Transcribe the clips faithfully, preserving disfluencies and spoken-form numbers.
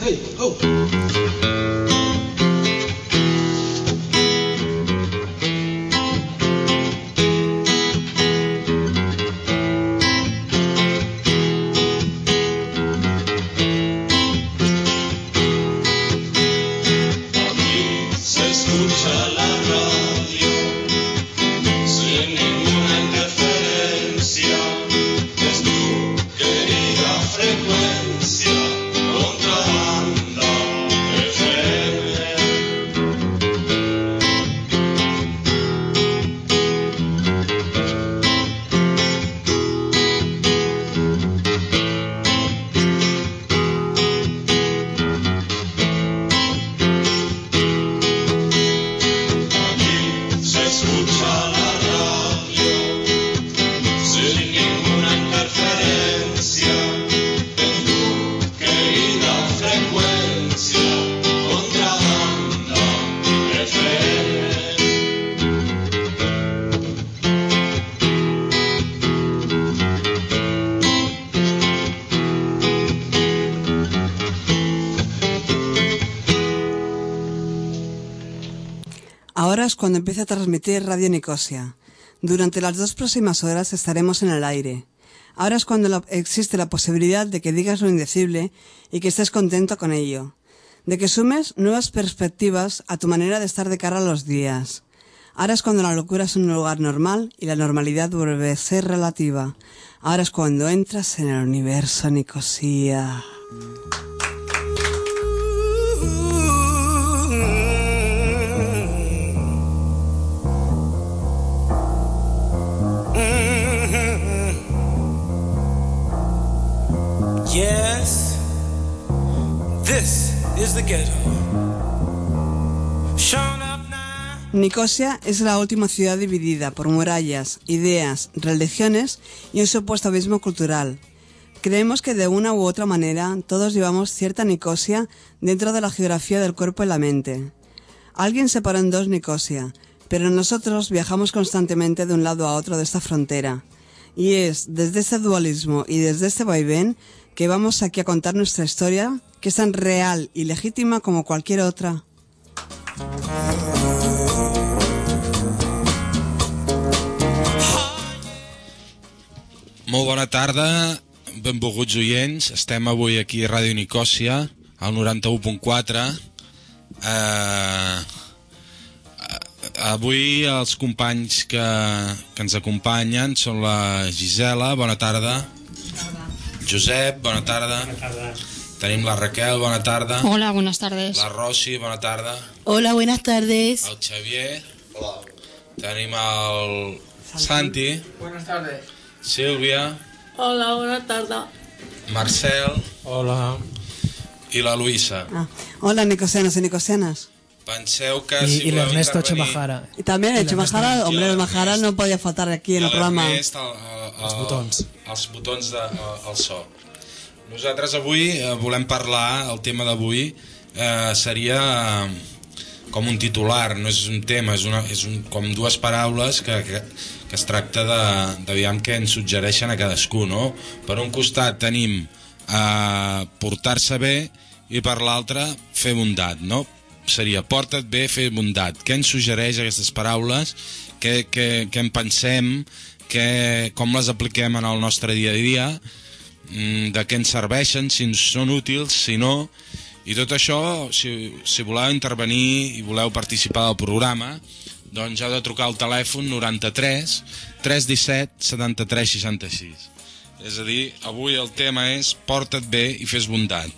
Hey, oh. Ahora es cuando empieza a transmitir Radio Nicosia. Durante las dos próximas horas estaremos en el aire. Ahora es cuando la, existe la posibilidad de que digas lo indecible y que estés contento con ello. De que sumes nuevas perspectivas a tu manera de estar de cara a los días. Ahora es cuando la locura es un lugar normal y la normalidad vuelve a ser relativa. Ahora es cuando entras en el universo Nicosia. Yes, this is the ghetto. Shown up now. Nicosia es la última ciudad dividida por murallas, ideas, religiones y un supuesto abismo cultural. Creemos que de una u otra manera todos llevamos cierta Nicosia dentro de la geografía del cuerpo y la mente. Alguien separó en dos Nicosia, pero nosotros viajamos constantemente de un lado a otro de esta frontera. Y es desde este dualismo y desde este vaivén que vamos aquí a contar nuestra historia, que es tan real y legítima como cualquier otra. Molt bona tarda, benvolguts oients. Estem avui aquí a Ràdio Nicòsia, al noranta-u punt quatre. Eh, avui els companys que, que ens acompanyen són la Gisela, bona tarda. Josep, bona tarda. Bona tarda. Tenim la Raquel, bona tarda. Hola, buenas tardes. La Rosy, bona tarda. Hola, buenas tardes. El Xavier. Hola. Tenim el Santi. Buenas tardes. Sílvia. Hola, buenas tardes. Marcel. Hola. I la Luisa. Ah, hola, nicosianos y nicosianas. Penseu que Y, si y el voleu Ernesto intervenir... Chemajara. Y también el El Chemajara, Ernesto. hombre, el Majara no podía faltar aquí en el programa. L'Ernest, el, el, el, Els botons. Els botons de, el, el so. Nosaltres avui eh, volem parlar, el tema d'avui eh, seria eh, com un titular, no és un tema, és, una, és un, com dues paraules que, que, que es tracta de, d'aviam què ens suggereixen a cadascú, no? Per un costat tenim eh, portar-se bé i per l'altre fer bondat, no? Seria porta't bé, fer bondat. Què ens suggereix aquestes paraules? Què, què, què en pensem? Què, com les apliquem en el nostre dia a dia? De què ens serveixen? Si ens són útils, si no? I tot això, si, si voleu intervenir i voleu participar del programa, doncs heu de trucar al telèfon noranta-tres tres disset setanta-tres seixanta-sis. És a dir, avui el tema és porta't bé i fes bondat.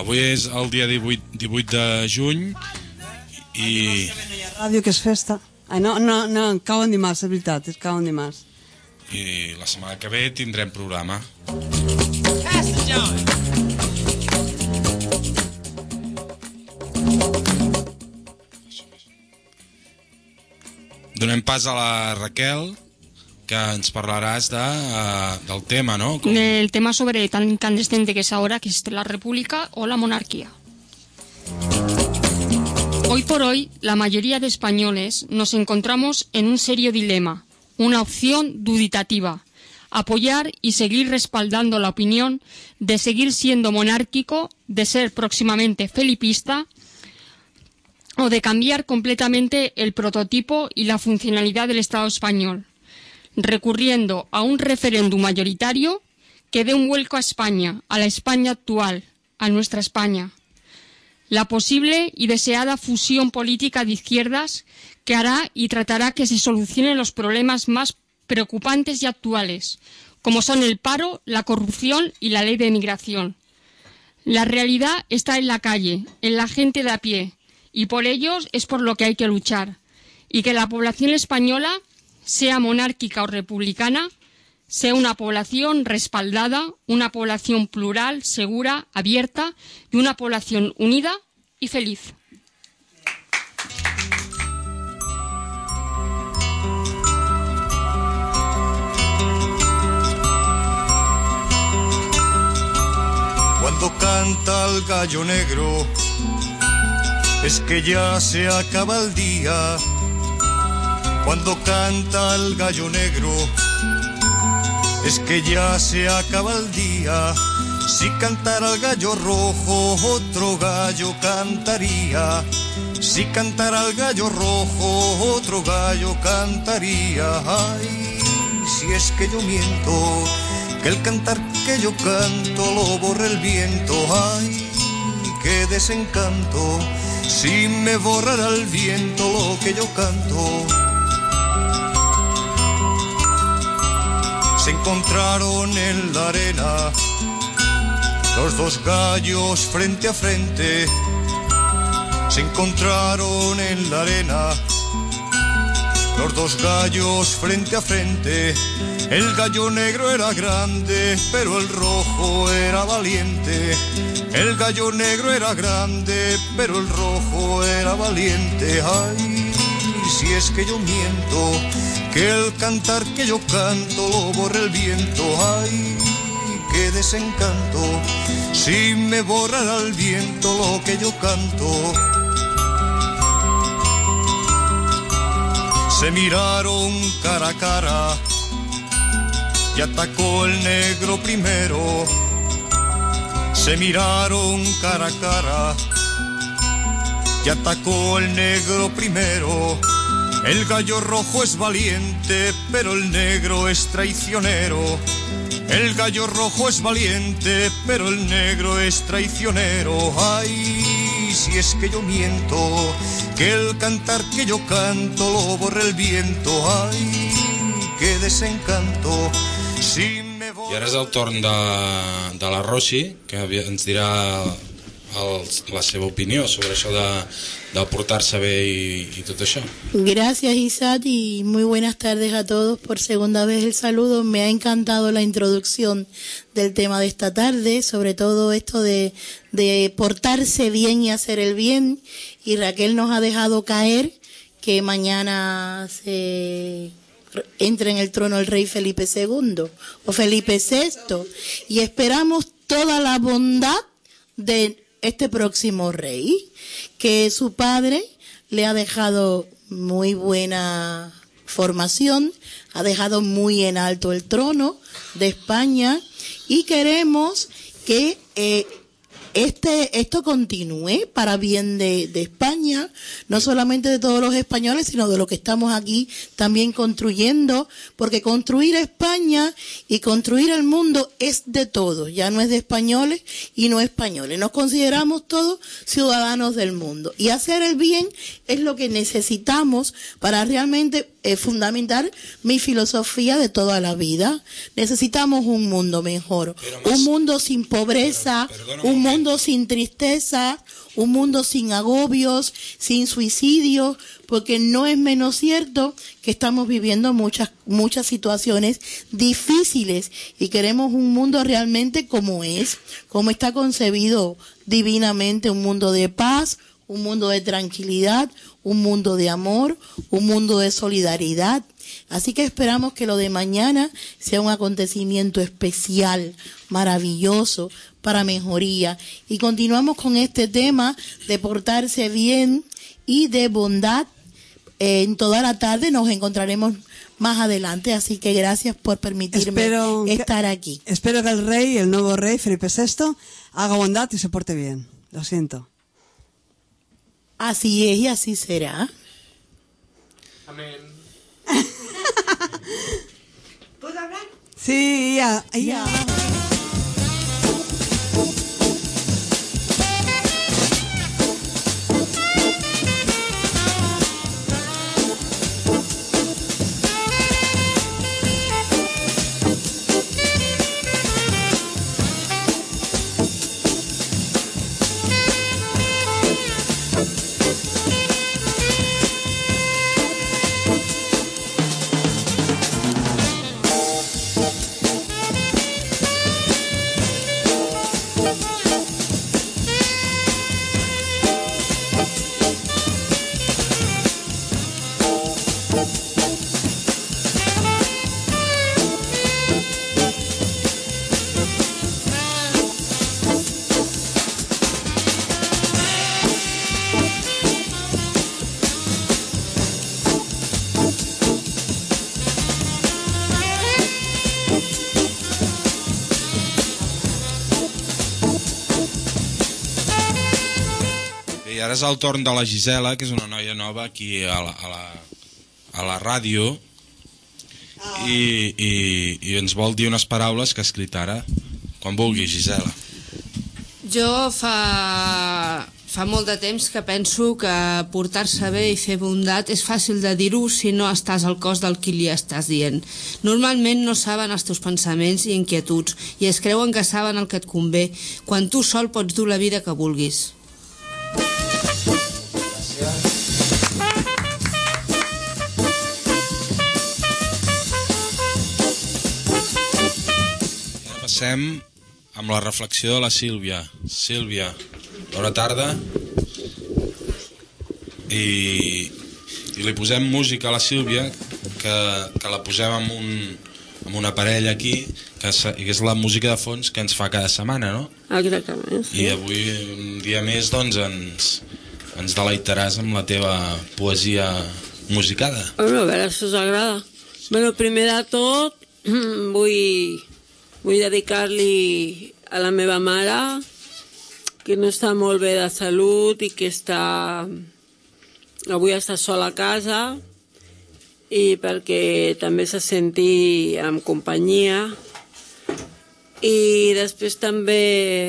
avui és el dia divuit, divuit de juny i... Ràdio, que és festa. Ai, no, no, no, cau en dimarts, és veritat, és cau en dimarts. I la setmana que ve tindrem programa. Donem pas a la Raquel, que ens parlaràs de, uh, del tema, ¿no? Com... El tema sobre tan incandescente que es ahora, que es la república o la monarquía. Hoy por hoy, la mayoría de españoles nos encontramos en un serio dilema, una opción duditativa: apoyar y seguir respaldando la opinión de seguir siendo monárquico, de ser próximamente felipista, o de cambiar completamente el prototipo y la funcionalidad del Estado español, recurriendo a un referéndum mayoritario que dé un vuelco a España, a la España actual, a nuestra España. La posible y deseada fusión política de izquierdas que hará y tratará que se solucionen los problemas más preocupantes y actuales, como son el paro, la corrupción y la ley de migración. La realidad está en la calle, en la gente de a pie, y por ellos es por lo que hay que luchar. Y que la población española, sea monárquica o republicana, sea una población respaldada, una población plural, segura, abierta y una población unida y feliz. Cuando canta el gallo negro, es que ya se acaba el día. Cuando canta el gallo negro, es que ya se acaba el día. Si cantara el gallo rojo, otro gallo cantaría. Si cantara el gallo rojo, otro gallo cantaría. Ay, si es que yo miento, que el cantar que yo canto lo borra el viento. Ay, qué desencanto, si me borrara el viento lo que yo canto. Se encontraron en la arena los dos gallos frente a frente. Se encontraron en la arena los dos gallos frente a frente. El gallo negro era grande, pero el rojo era valiente. El gallo negro era grande, pero el rojo era valiente. Ay, si es que yo miento, que el cantar que yo canto lo borra el viento. Ay, qué desencanto, si me borrara el viento lo que yo canto. Se miraron cara a cara y atacó el negro primero. Se miraron cara a cara y atacó el negro primero. El gallo rojo es valiente, pero el negro es traicionero. El gallo rojo es valiente, pero el negro es traicionero. Ay, si es que yo miento, que el cantar que yo canto lo borra el viento. Ay, qué desencanto, si me borra... I ara és el torn de, de la Rosi, que ens dirà el, la seva opinió sobre això de, de portar-se bé i, i tot això. Gracias, Isat, y muy buenas tardes a todos. Por segunda vez el saludo. Me ha encantado la introducción del tema de esta tarde, sobre todo esto de, de portarse bien y hacer el bien. Y Raquel nos ha dejado caer que mañana se entra en el trono el rey Felipe segundo o Felipe sexto, y esperamos toda la bondad de este próximo rey, que su padre le ha dejado muy buena formación, ha dejado muy en alto el trono de España, y queremos que eh, este esto continúe para bien de, de España, no solamente de todos los españoles, sino de los que estamos aquí también construyendo, porque construir España y construir el mundo es de todos, ya no es de españoles y no españoles, nos consideramos todos ciudadanos del mundo, y hacer el bien es lo que necesitamos para realmente es fundamental mi filosofía de toda la vida. Necesitamos un mundo mejor, más, un mundo sin pobreza, pero, un mundo sin tristeza, un mundo sin agobios, sin suicidios, porque no es menos cierto que estamos viviendo muchas muchas situaciones difíciles y queremos un mundo realmente como es, como está concebido divinamente, un mundo de paz, un mundo de tranquilidad, un mundo de amor, un mundo de solidaridad. Así que esperamos que lo de mañana sea un acontecimiento especial, maravilloso, para mejoría. Y continuamos con este tema de portarse bien y de bondad. Eh, en toda la tarde nos encontraremos más adelante, así que gracias por permitirme espero estar que, aquí. Espero que el rey, el nuevo rey, Felipe sexto, haga bondad y se porte bien. Lo siento. Así es y así será. Amén. ¿Puedo hablar? Sí, ya, ya. ya. I ara és el torn de la Gisela, que és una noia nova aquí a la, a la, a la ràdio, i, i, i ens vol dir unes paraules que ha escrit ara. Quan vulgui, Gisela. Jo fa, fa molt de temps que penso que portar-se bé i fer bondat és fàcil de dir-ho si no estàs al cos del qui li estàs dient. Normalment no saben els teus pensaments i inquietuds i es creuen que saben el que et convé, quan tu sol pots dur la vida que vulguis. Passem amb la reflexió de la Sílvia. Sílvia, bona tarda. I, i li posem música a la Sílvia, que, que la posem amb un, amb un aparell aquí, que és la música de fons que ens fa cada setmana, no? Exactament, sí. I avui, un dia més, doncs, ens, ens deleitaràs amb la teva poesia musicada. Bueno, a veure si us agrada. Bueno, primer de tot, vull... Vull dedicar-li a la meva mare, que no està molt bé de salut i que està... avui està sola a casa, i perquè també se senti amb companyia. I després també...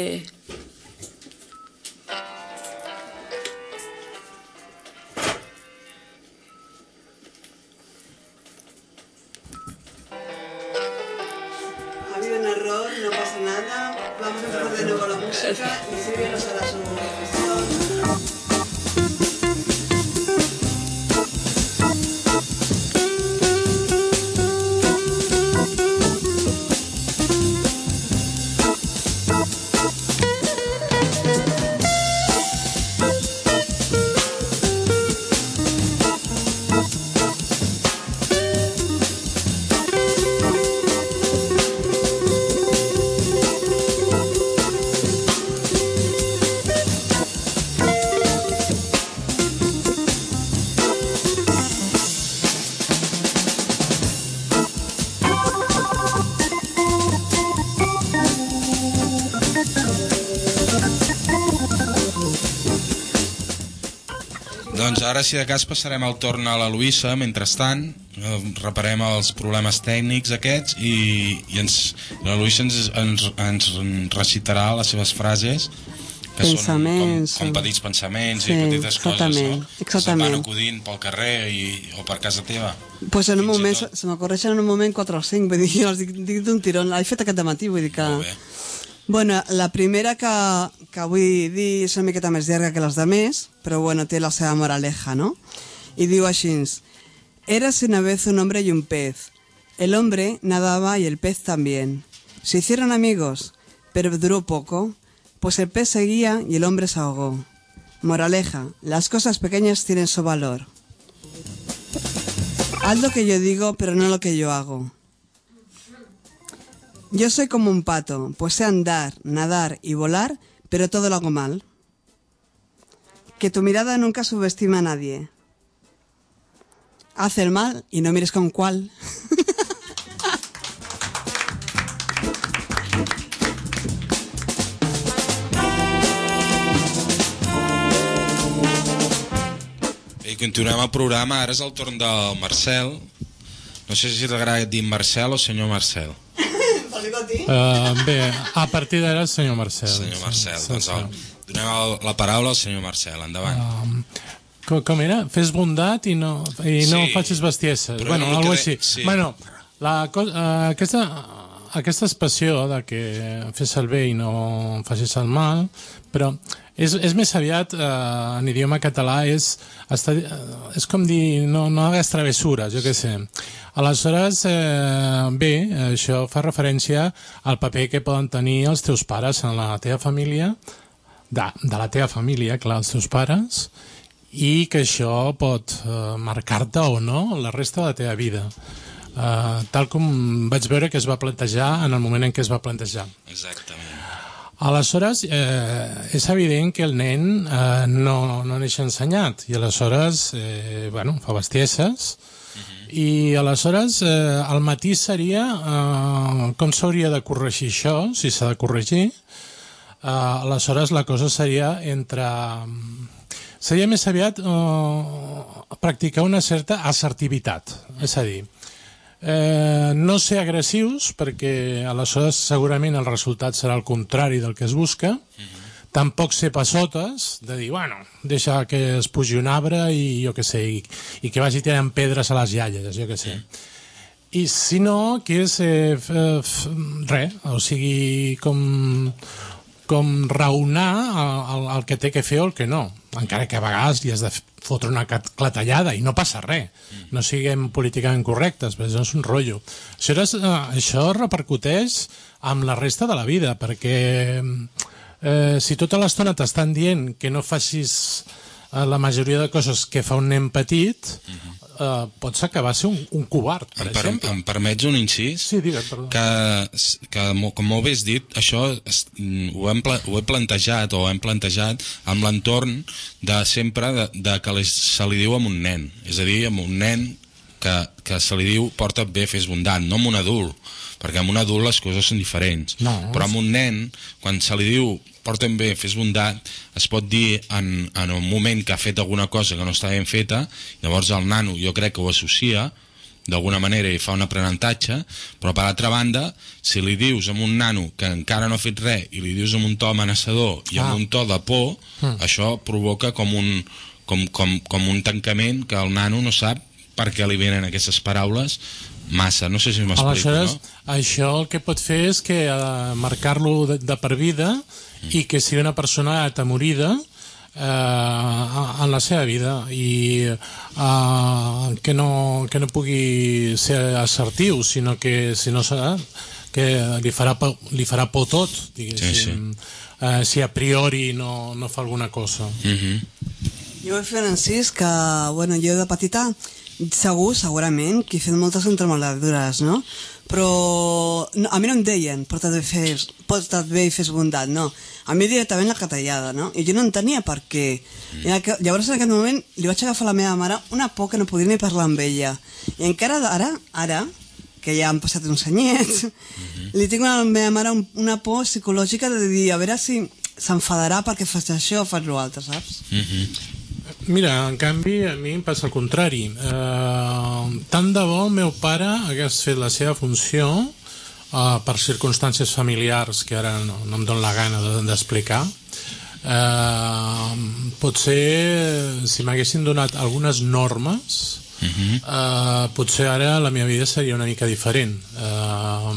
No pasa nada, vamos a empezar de nuevo la música y Silvia nos hará su reflexión. Doncs ara, si de cas, passarem el torn a la Luïsa. Mentrestant, reparem els problemes tècnics aquests i, i ens, la Luïsa ens, ens, ens recitarà les seves frases, que pensaments, són com, com petits pensaments sí, i petites exactament, coses, no? Exactament. Que se'n van acudint pel carrer i, o per casa teva. Pues en un moment, se m'acorreixen en un moment quatre o cinc, vull dir, jo els dic, dic d'un tirón, l'he fet aquest matí, vull dir que... Molt bé. Bueno, la primera que, que vull dir és una miqueta més llarga que les de més, però bueno, té la seva moraleja, no? I diu així: Érase una vez un hombre y un pez. El hombre nadaba y el pez también. Se hicieron amigos, pero duró poco, pues el pez seguía y el hombre se ahogó. Moraleja: las cosas pequeñas tienen su valor. Haz lo que yo digo, pero no lo que yo hago. Yo soy como un pato, pues sé andar, nadar y volar, pero todo lo hago mal. Que tu mirada nunca subestima a nadie. Haz el mal y no mires con cuál. I continuem el programa. Ara és el torn del Marcel. No sé si t'agrada dir Marcel o senyor Marcel. Uh, bé, a partir d'ara el senyor Marcel. Senyor Marcel, sí, doncs sí, el, sí. donem el, la paraula al senyor Marcel, endavant. Um, com, com era? Fes bondat i no, i no Sí, facis bestieses. però Bueno, una algo mica així. de- sí. Bueno, la, co- uh, aquesta, aquesta expressió de que fes el bé i no facis el mal, però és, és més aviat, uh, en idioma català, és, està, uh, és com dir no, no hagas travessures, jo què sé. Aleshores, eh, bé, això fa referència al paper que poden tenir els teus pares en la teva família, de, de la teva família, clar, els teus pares, i que això pot eh, marcar-te o no la resta de la teva vida. Eh, tal com vaig veure que es va plantejar en el moment en què es va plantejar. Exactament. Aleshores, eh, és evident que el nen eh, no, no neix ensenyat, i aleshores, eh, bueno, fa bestieses, i aleshores eh, el matí seria eh, com s'hauria de corregir això, si s'ha de corregir. eh, aleshores la cosa seria entre seria més aviat eh, practicar una certa assertivitat, és a dir, eh, no ser agressius, perquè aleshores segurament el resultat serà el contrari del que es busca. Tampoc ser passotes, de dir, bueno, deixa que es pugi un arbre i jo què sé, i, i que vagi tirant pedres a les iaies, jo què sé. I si no, que és eh, f, f, res, o sigui, com, com raonar el, el que té que fer o el que no, encara que a vegades li has de fotre una clatellada i no passa res, no siguem políticament correctes, però això és un rotllo. Això, és, eh, això repercuteix amb la resta de la vida, perquè Eh, si tota l'estona t'estan dient que no facis eh, la majoria de coses que fa un nen petit, eh, pots acabar sent un, un covard, per em, per, exemple. em permets un incís? Sí, digue'm, perdó. Que, que com molt bé has dit, això es, ho, hem, ho he plantejat o hem plantejat amb l'entorn de sempre de, de que li, se li diu a un nen, és a dir, a un nen que, que se li diu porta't bé, fes bondat, no amb un adult, perquè amb un adult les coses són diferents, no, però amb un nen, quan se li diu porta't bé, fes bondat, es pot dir en, en un moment que ha fet alguna cosa que no està ben feta, llavors el nano jo crec que ho associa d'alguna manera i fa un aprenentatge, però per altra banda, si li dius a un nano que encara no ha fet res i li dius amb un to amenaçador i amb ah. un to de por, mm. això provoca com un, com, com, com un tancament que el nano no sap per què li venen aquestes paraules massa, no sé si m'explico, Aleshores, no? això el que pot fer és que uh, marcar-lo de, de per vida mm. i que sigui una persona atemorida eh, en la seva vida i eh, que, no, que no pugui ser assertiu, sinó que si no serà que li farà, li farà por tot, diguéssim, sí, sí. Eh, si a priori no, no fa alguna cosa. Mm-hmm. Jo vull fer un incís que, bueno, jo de petita segur, segurament, que he fet moltes entremaldadures, no? Però no, a mi no em deien porta't bé, fes, porta't bé i fes bondat, no. A mi directament la catallada, no? I jo no entenia per què. I en aqu... Llavors en aquest moment li vaig agafar a la meva mare una por que no podia ni parlar amb ella. I encara ara, ara, que ja han passat uns anyets, mm-hmm. li tinc a la meva mare un, una por psicològica de dir, a veure si s'enfadarà perquè fas això o fas l'altre, saps? Mm-hmm. Mira, en canvi, a mi em passa el contrari. Eh, tant de bo el meu pare hagués fet la seva funció eh, per circumstàncies familiars que ara no, no em dono la gana d'explicar, Uh, potser si m'haguessin donat algunes normes, uh-huh. uh, potser ara la meva vida seria una mica diferent, uh,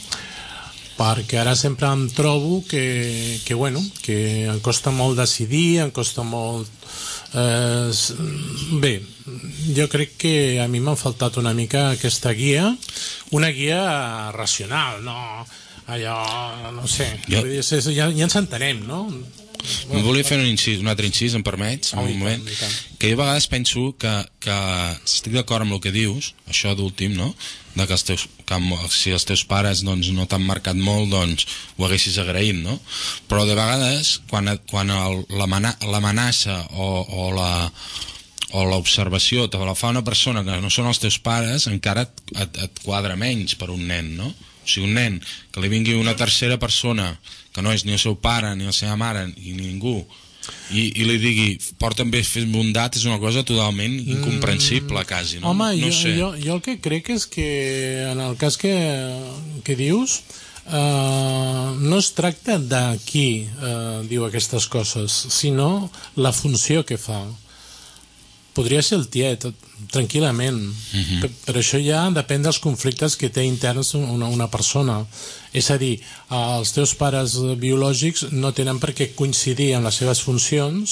perquè ara sempre em trobo que, que, bueno, que em costa molt decidir, em costa molt... Uh, bé, jo crec que a mi m'ha faltat una mica aquesta guia, una guia racional, no allò, no sé, jo... vull dir, ja, ja ens entenem, no? Em volia fer un incís, un altre incís, em permets? Oh, un moment? tant, tant. Que jo a vegades penso que, que estic d'acord amb el que dius, això d'últim, no? De que, els teus, que si els teus pares doncs, no t'han marcat molt, doncs ho haguessis agraït, no? Però de vegades, quan, quan l'amenaça o, o la o l'observació te la fa una persona que no són els teus pares, encara et, et, et quadra menys per un nen, no? O sigui, un nen que li vingui una tercera persona que no és ni el seu pare, ni la seva mare, ni ningú, i, i li digui porta'm bé, fes bondat, és una cosa totalment incomprensible, quasi, no? Home, no jo, sé. jo, jo el que crec és que en el cas que, que dius, uh, no es tracta de qui uh, diu aquestes coses, sinó la funció que fa. Podria ser el tiet, tranquil·lament, uh-huh. però, però això ja depèn dels conflictes que té interns una, una persona. És a dir, els teus pares biològics no tenen per què coincidir en les seves funcions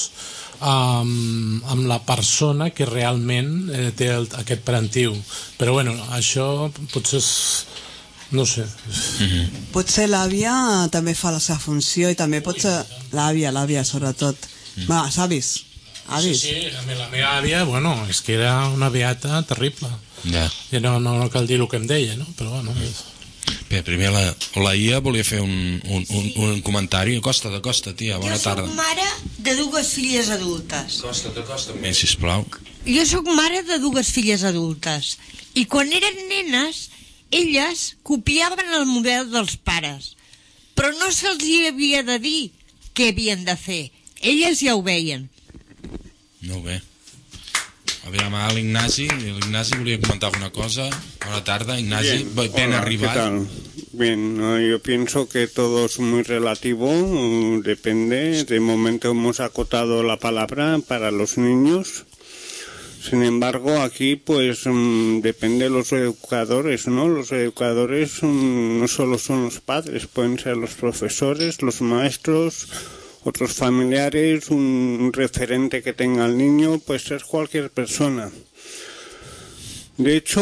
amb, amb la persona que realment eh, té el, aquest parentiu. Però bueno, això potser és... no sé. Uh-huh. Potser l'àvia també fa la seva funció i també potser l'àvia, l'àvia sobretot. Uh-huh. Va, savis? Avis. Sí, sí, la meva àvia, bueno, és que era una beata terrible. Ja. I no, no, no cal dir el que em deia, no? Però bueno... Bé, primer la, la I A volia fer un, un, un, un comentari. Acosta't, acosta't, tia, bona tarda. Jo soc mare de dues filles adultes. Acosta't, acosta't més, sisplau. Jo soc mare de dues filles adultes. I quan eren nenes, elles copiaven el model dels pares. Però no se'ls havia de dir què havien de fer. Elles ja ho veien. Molt bé. Aviam, a l'Ignasi. L'Ignasi volia comentar alguna cosa. Buena tarde, Ignasi. Bien, bien hola, arribado. ¿qué tal? Bien, no, yo pienso que todo es muy relativo, depende. De momento hemos acotado la palabra para los niños. Sin embargo, aquí pues mmm, depende de los educadores, ¿no? Los educadores mmm, no solo son los padres, pueden ser los profesores, los maestros, otros familiares, un referente que tenga el niño, puede ser cualquier persona. De hecho,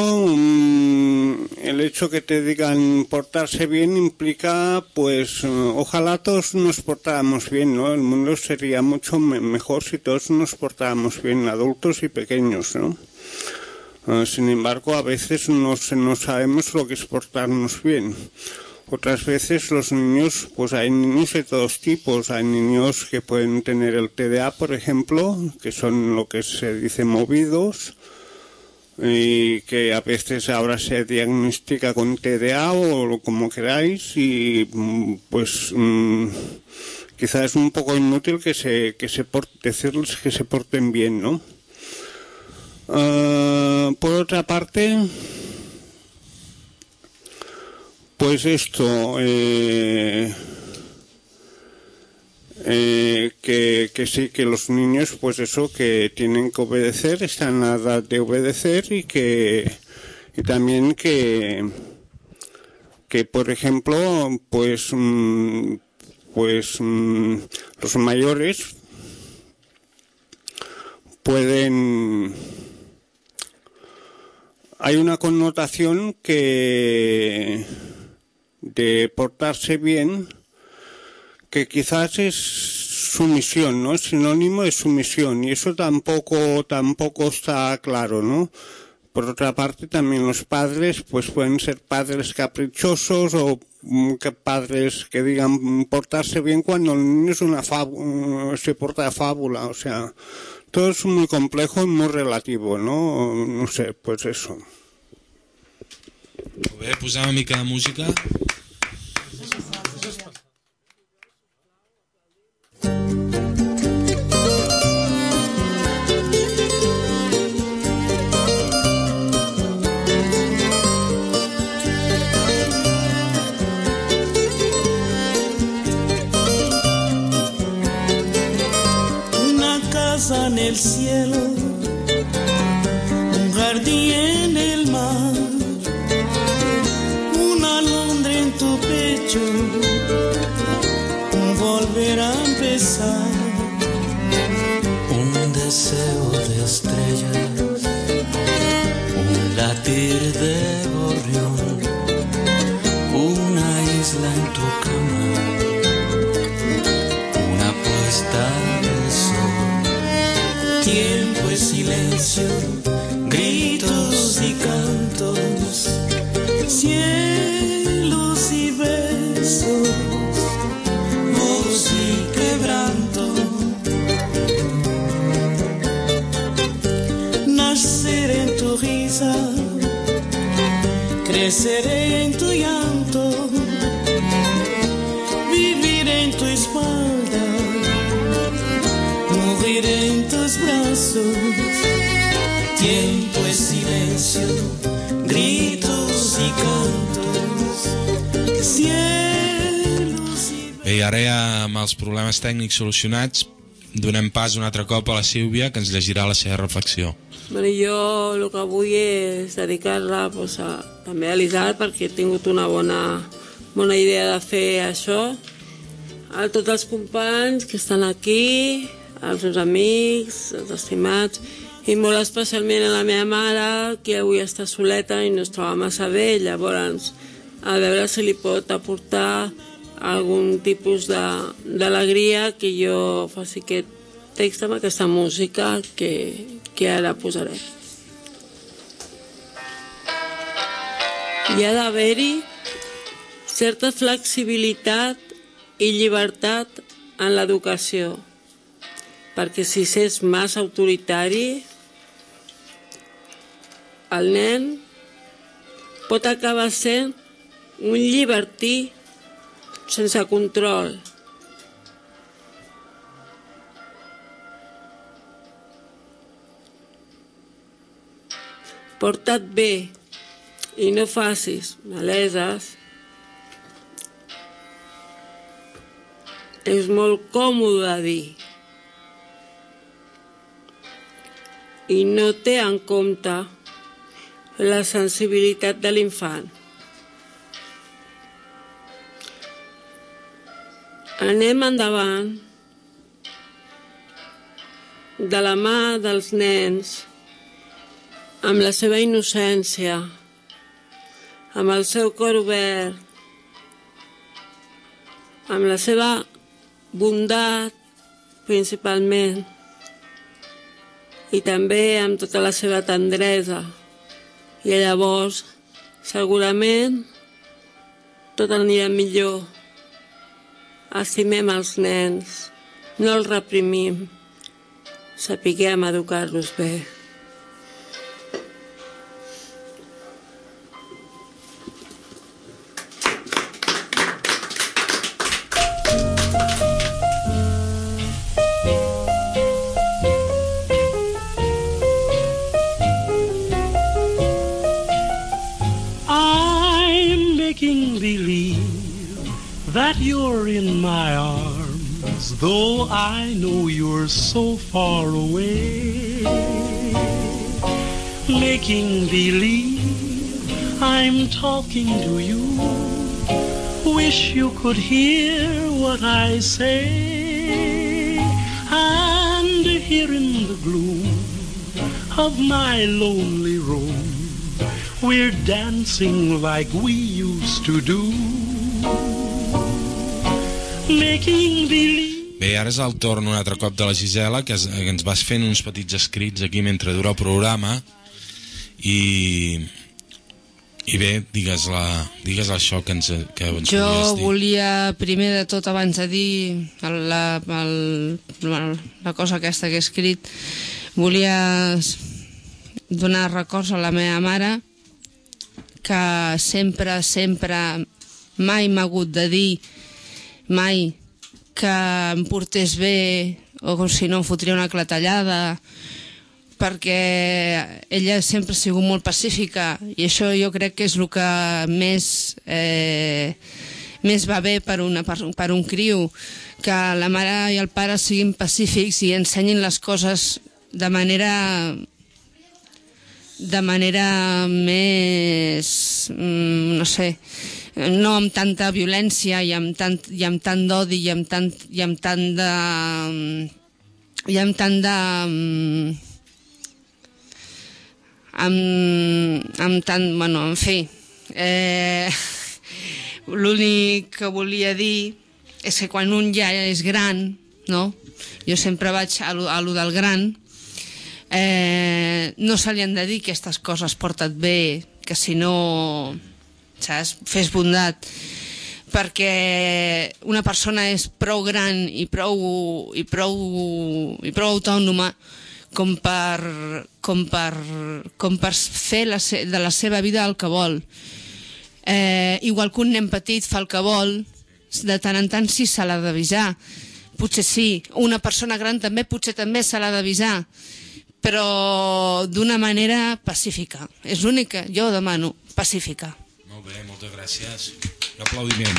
el hecho que te digan portarse bien implica, pues, ojalá todos nos portáramos bien, ¿no? El mundo sería mucho mejor si todos nos portáramos bien, adultos y pequeños, ¿no? Sin embargo, a veces no, no sabemos lo que es portarnos bien. Otras veces los niños, pues hay niños de todos tipos. Hay niños que pueden tener el T D A, por ejemplo, que son lo que se dice movidos, y que a veces ahora se diagnostica con T D A o como queráis, y pues mmm, quizás es un poco inútil que se, que se porte, decirles que se porten bien, ¿no? Uh, por otra parte, pues esto, eh, eh, que, que sí, que los niños, pues eso, que tienen que obedecer, están en la edad de obedecer, y que y también que, que por ejemplo, pues, mm, pues mm, los mayores pueden... Hay una connotación que... de portarse bien, que quizás es sumisión, ¿no? Es sinónimo de sumisión, y eso tampoco tampoco está claro, ¿no? Por otra parte, también los padres, pues pueden ser padres caprichosos o que padres que digan portarse bien cuando el niño es una fábula, se porta de fábula, o sea, todo es muy complejo y muy relativo, ¿no? No sé, pues eso. Molt bé, posem una mica de música. el cielo, un jardín en el mar, una alondra en tu pecho, un volver a empezar, un deseo de estrellas, un latir de gorrión, una isla en tu cama, una puesta de sol. Tiempo es silencio, gritos y cantos, cielos y besos, voz y quebranto. Nacer en tu risa, crecer en tu llanto, vivir en tu espalda, morir en tus brazos. Tiempo es silencio, gritos y cantos, cielos y... Bé, i ara ja amb els problemes tècnics solucionats donem pas un altre cop a la Sílvia, que ens llegirà la seva reflexió. Bueno, jo el que vull és dedicar-la pues, a, també a l'Isaac, perquè he tingut una bona, bona idea de fer això, a tots els companys que estan aquí, als meus amics, els estimats, i molt especialment a la meva mare, que avui està soleta i no es troba massa bé. Llavors, a veure si li pot aportar algun tipus d'alegria que jo faci aquest text amb aquesta música que, que ara posaré. Hi ha d'haver-hi certa flexibilitat i llibertat en l'educació, perquè si s'és massa autoritari, el nen pot acabar sent un llibertí sense control. Porta't bé i no facis maleses. És molt còmode de dir i no té en compte la sensibilitat de l'infant. Anem endavant de la mà dels nens, amb la seva innocència, amb el seu cor obert, amb la seva bondat, principalment, i també amb tota la seva tendresa. I llavors, segurament, tot anirà millor. Estimem els nens, no els reprimim, sapiguem educar-los bé. I'm making believe that you're in my arms, though I know you're so far away. Making believe I'm talking to you, wish you could hear what I say. And here in the gloom of my lonely room, we're dancing like we used to do. Making believe. Bé, ara és el torn un altre cop de la Gisela, que, es, que ens vas fent uns petits escrits aquí mentre dura el programa, i, i bé, digues, la, digues això que ens, que ens jo volies dir. volia, primer de tot, abans de dir la, el, la cosa aquesta que he escrit, volia donar records a la meva mare, que sempre, sempre, mai m'ha hagut de dir, mai, que em portés bé, o si no em fotria una clatellada, perquè ella sempre ha sigut molt pacífica, i això jo crec que és el que més, eh, més va bé per, una, per, per un criu, que la mare i el pare siguin pacífics i ensenyin les coses de manera de manera més, no sé, no amb tanta violència i amb tant, i amb tant d'odi i amb tant, i amb tant de i amb tant de amb, amb tant, bueno, en fi, eh, l'únic que volia dir és que quan un ja és gran, no? Jo sempre vaig a lo, a lo del gran, eh, no se li han de dir aquestes coses, porta't bé, que si no, saps, fes bondat, perquè una persona és prou gran i prou, i prou, i prou autònoma com per, com per, com per fer la se, de la seva vida el que vol. Eh, igual que un nen petit fa el que vol, de tant en tant sí se l'ha d'avisar. Potser sí, una persona gran també potser també se l'ha d'avisar, però d'una manera pacífica. És l'únic que jo demano, pacífica. Molt bé, moltes gràcies. Un aplaudiment.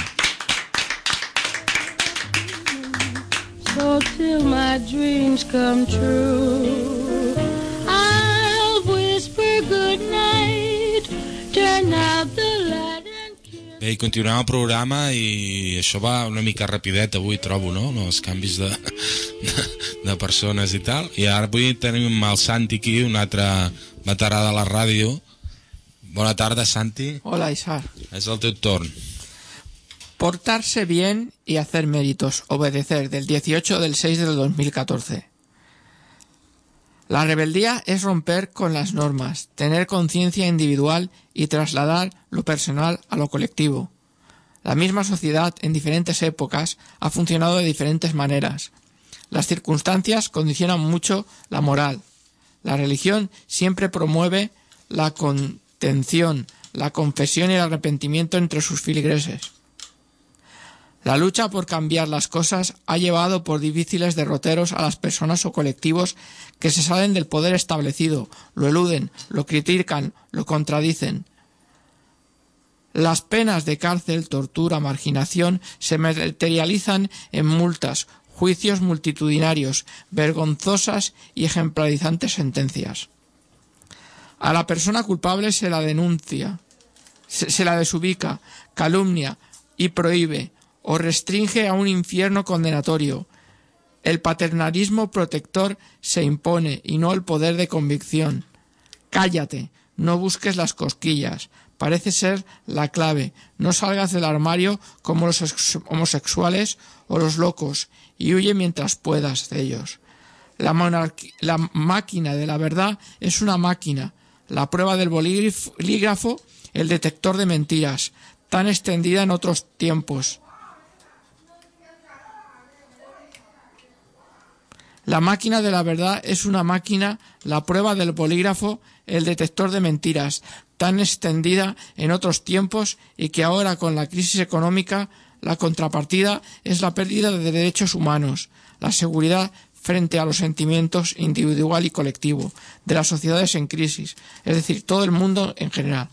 So till my dreams come true, I'll whisper good night, turn out the light. Bé, i continuem el programa i això va una mica rapidet avui, trobo, no? Els canvis de, de, de persones i tal. I ara avui tenim el Santi aquí, un altre veterà de la ràdio. Bona tarda, Santi. Hola, Isar. És el teu torn. Portarse bien y hacer méritos. Obedecer, del dieciocho del seis del dos mil catorce. La rebeldía es romper con las normas, tener conciencia individual y trasladar lo personal a lo colectivo. La misma sociedad en diferentes épocas ha funcionado de diferentes maneras. Las circunstancias condicionan mucho la moral. La religión siempre promueve la contención, la confesión y el arrepentimiento entre sus feligreses. La lucha por cambiar las cosas ha llevado por difíciles derroteros a las personas o colectivos que se salen del poder establecido, lo eluden, lo critican, lo contradicen. Las penas de cárcel, tortura, marginación se materializan en multas, juicios multitudinarios, vergonzosas y ejemplarizantes sentencias. A la persona culpable se la denuncia, se, se la desubica, calumnia y prohíbe o restringe a un infierno condenatorio. El paternalismo protector se impone y no el poder de convicción. Cállate, no busques las cosquillas. Parece ser la clave. No salgas del armario como los homosexuales o los locos y huye mientras puedas de ellos. La, monarqui- la máquina de la verdad es una máquina. La prueba del bolígrafo, el detector de mentiras, tan extendida en otros tiempos. La máquina de la verdad es una máquina, la prueba del bolígrafo, el detector de mentiras, tan extendida en otros tiempos y que ahora con la crisis económica la contrapartida es la pérdida de derechos humanos, la seguridad frente a los sentimientos individual y colectivo de las sociedades en crisis, es decir, todo el mundo en general.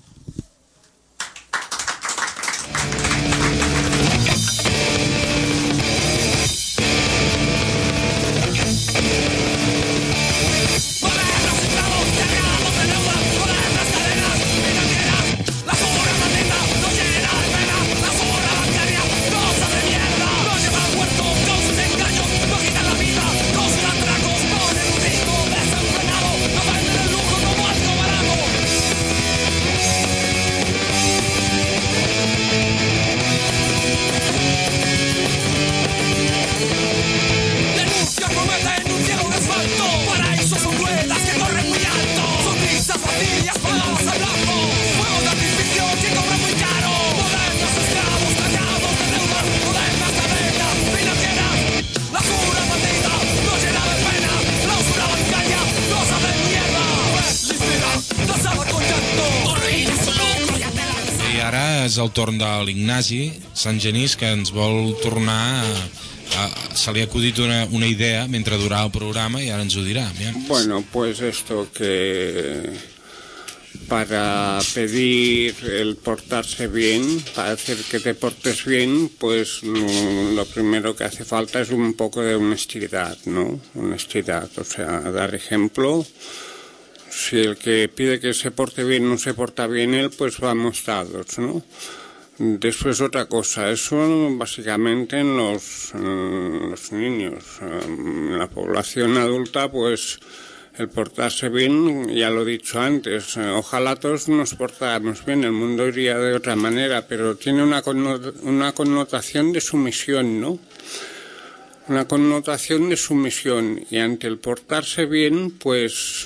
És el torn de l'Ignasi Sant Genís, que ens vol tornar a, a, se li ha acudit una, una idea mentre durava el programa i ara ens ho dirà. Bien. Bueno, pues esto que para pedir el portarse bien, para hacer que te portes bien, pues lo primero que hace falta es un poco de honestidad, ¿no? Honestidad, o sea, dar ejemplo. Si el que pide que se porte bien no se porta bien él, pues vamos dados, ¿no? Después otra cosa, eso básicamente en los, en los niños. En la población adulta, pues el portarse bien, ya lo he dicho antes, ojalá todos nos portáramos bien, el mundo iría de otra manera, pero tiene una, connot- una connotación de sumisión, ¿no? Una connotación de sumisión, y ante el portarse bien, pues...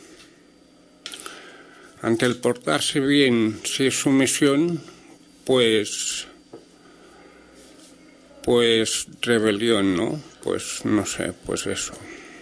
Ante el portarse bien, si es sumisión, pues... Pues rebelión, ¿no? Pues no sé, pues eso.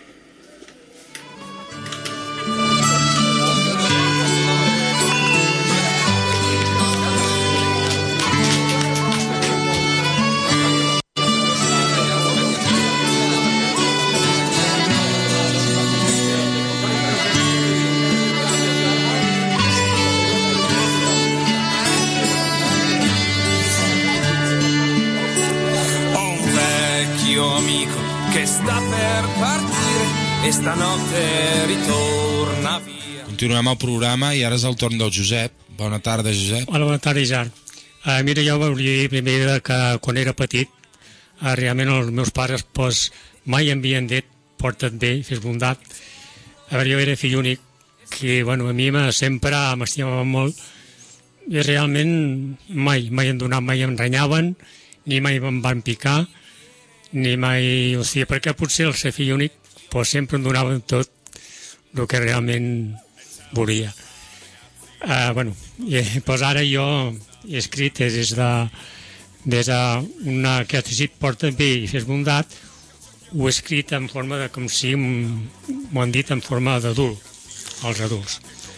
Esta notte ritorna via. Continuem el programa i ara és el torn del Josep. Bona tarda, Josep. Hola, bona tarda, Isaac. Uh, mira, jo volia dir primer que quan era petit, uh, realment els meus pares pues, mai em havien dit porta't bé, fes bondat. A veure, jo era fill únic, que bueno, a mi sempre m'estimaven molt i realment mai, mai em donaven, mai em renyaven, ni mai em van picar, ni mai... O sigui, perquè potser el ser fill únic pues sempre em donaven tot el que realment volia. Uh, bueno, i, pues ara jo he escrit des de, des de una que ha decidit porta bé i fes bondat, ho he escrit en forma de com si m'ho han dit en forma d'adult, als adults.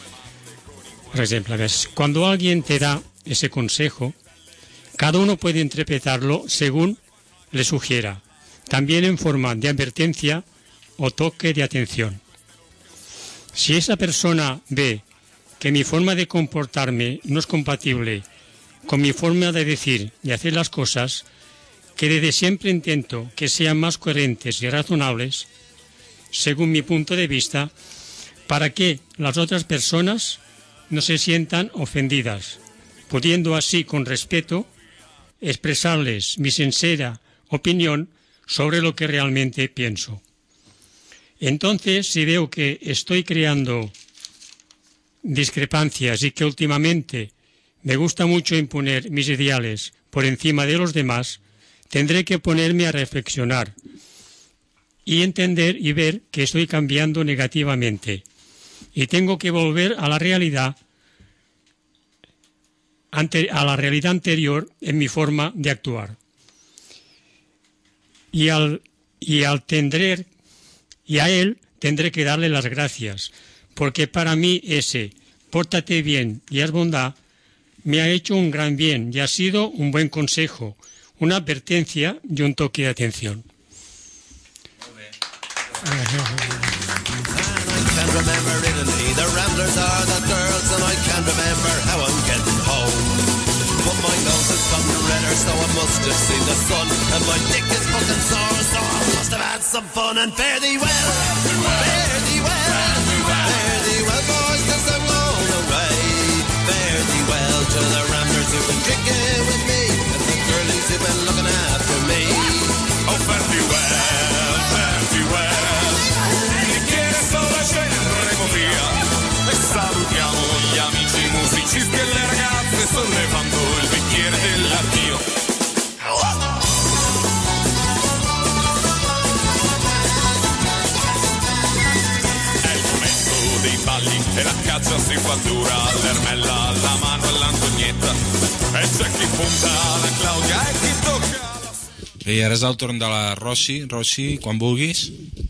Por ejemplo, ¿ves? Cuando alguien te da ese consejo, cada uno puede interpretarlo según le sugiera, también en forma de advertencia o toque de atención. Si esa persona ve que mi forma de comportarme no es compatible con mi forma de decir y hacer las cosas, que desde siempre intento que sean más coherentes y razonables, según mi punto de vista, para que las otras personas no se sientan ofendidas, pudiendo así con respeto expresarles mi sincera opinión sobre lo que realmente pienso. Entonces, si veo que estoy creando discrepancias y que últimamente me gusta mucho imponer mis ideales por encima de los demás, tendré que ponerme a reflexionar y entender y ver que estoy cambiando negativamente. Y tengo que volver a la realidad, ante, a la realidad anterior en mi forma de actuar. Y al, y al tender... Y a él tendré que darle las gracias, porque para mí ese pórtate bien y haz bondad me ha hecho un gran bien y ha sido un buen consejo, una advertencia y un toque de atención. But my nose has gotten redder, so I must have seen the sun. And my dick is fucking sore, so I must have had some fun. And fare thee well, fare thee well, fare thee well, boys, 'cause I'm going away. Fare thee well to the ramblers who've been drinking with me, and the girlies who've been looking after me. Oh, fare thee well, fare thee well. Chi quiere solo scendere via. E salutiamo gli amici musicisti e le ragazze sollevando il bicchiere dell'addio. È il momento dei balli e la caccia si fa dura, l'ermella alla mano e l'Antonietta, e c'è chi punta la Claudia e chi tocca la... I ara és el torn de la Rossi. Rossi, quan vulguis.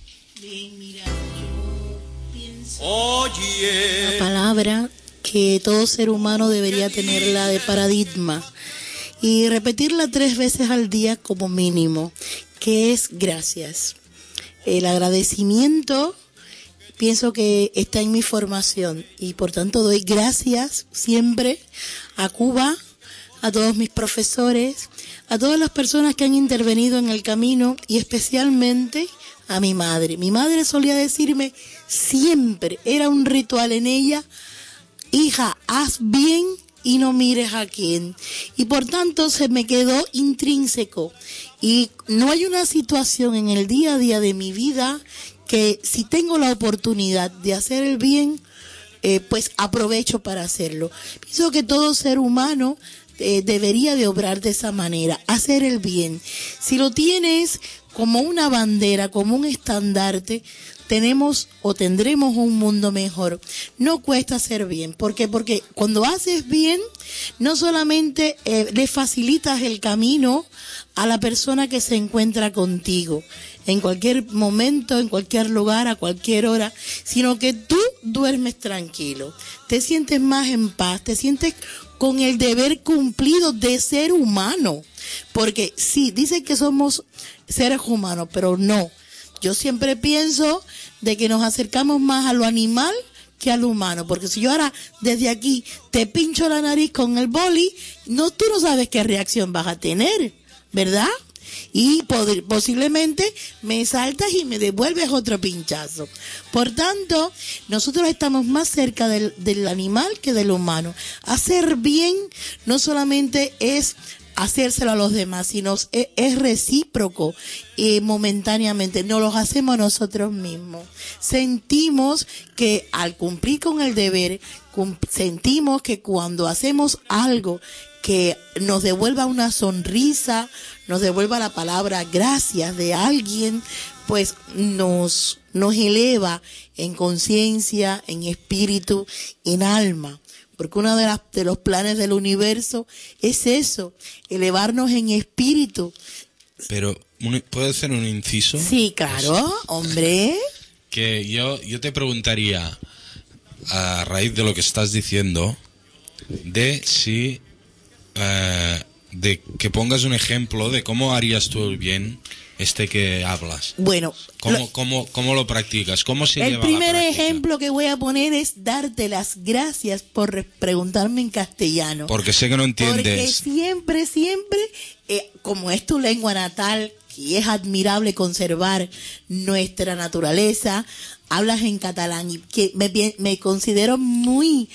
La palabra que todo ser humano debería tenerla de paradigma y repetirla tres veces al día como mínimo, que es gracias. El agradecimiento pienso que está en mi formación y por tanto doy gracias siempre a Cuba, a todos mis profesores, a todas las personas que han intervenido en el camino y especialmente a mi madre. Mi madre solía decirme siempre, era un ritual en ella, hija, haz bien y no mires a quién. Y por tanto se me quedó intrínseco. Y no hay una situación en el día a día de mi vida que si tengo la oportunidad de hacer el bien, eh, pues aprovecho para hacerlo. Pienso que todo ser humano eh, debería de obrar de esa manera, hacer el bien. Si lo tienes como una bandera, como un estandarte, tenemos o tendremos un mundo mejor. No cuesta hacer bien. ¿Por qué? Porque cuando haces bien, no solamente eh, le facilitas el camino a la persona que se encuentra contigo, en cualquier momento, en cualquier lugar, a cualquier hora, sino que tú duermes tranquilo, te sientes más en paz, te sientes con el deber cumplido de ser humano. Porque sí, dicen que somos seres humanos, pero no. Yo siempre pienso de que nos acercamos más a lo animal que a lo humano, porque si yo ahora desde aquí te pincho la nariz con el boli, no, tú no sabes qué reacción vas a tener, ¿verdad? Y poder, posiblemente me saltas y me devuelves otro pinchazo. Por tanto, nosotros estamos más cerca del, del animal que del humano. Hacer bien no solamente es hacérselo a los demás, sino es, es recíproco y momentáneamente nos los hacemos nosotros mismos. Sentimos que al cumplir con el deber, cum, sentimos que cuando hacemos algo que nos devuelva una sonrisa, nos devuelva la palabra gracias de alguien, pues nos, nos eleva en conciencia, en espíritu, en alma. Porque uno de, las, de los planes del universo es eso, elevarnos en espíritu. Pero, ¿puedo hacer un inciso? Sí, claro, hombre. Que yo, yo te preguntaría, a raíz de lo que estás diciendo, de si... Uh, de que pongas un ejemplo de cómo harías tú el bien este que hablas. Bueno, ¿Cómo, lo, cómo, cómo lo practicas? ¿Cómo se el lleva primer la práctica? ejemplo que voy a poner es darte las gracias por preguntarme en castellano. Porque sé que no entiendes. Porque siempre, siempre, eh, como es tu lengua natal, y es admirable conservar nuestra naturaleza, hablas en catalán y que me, me considero muy,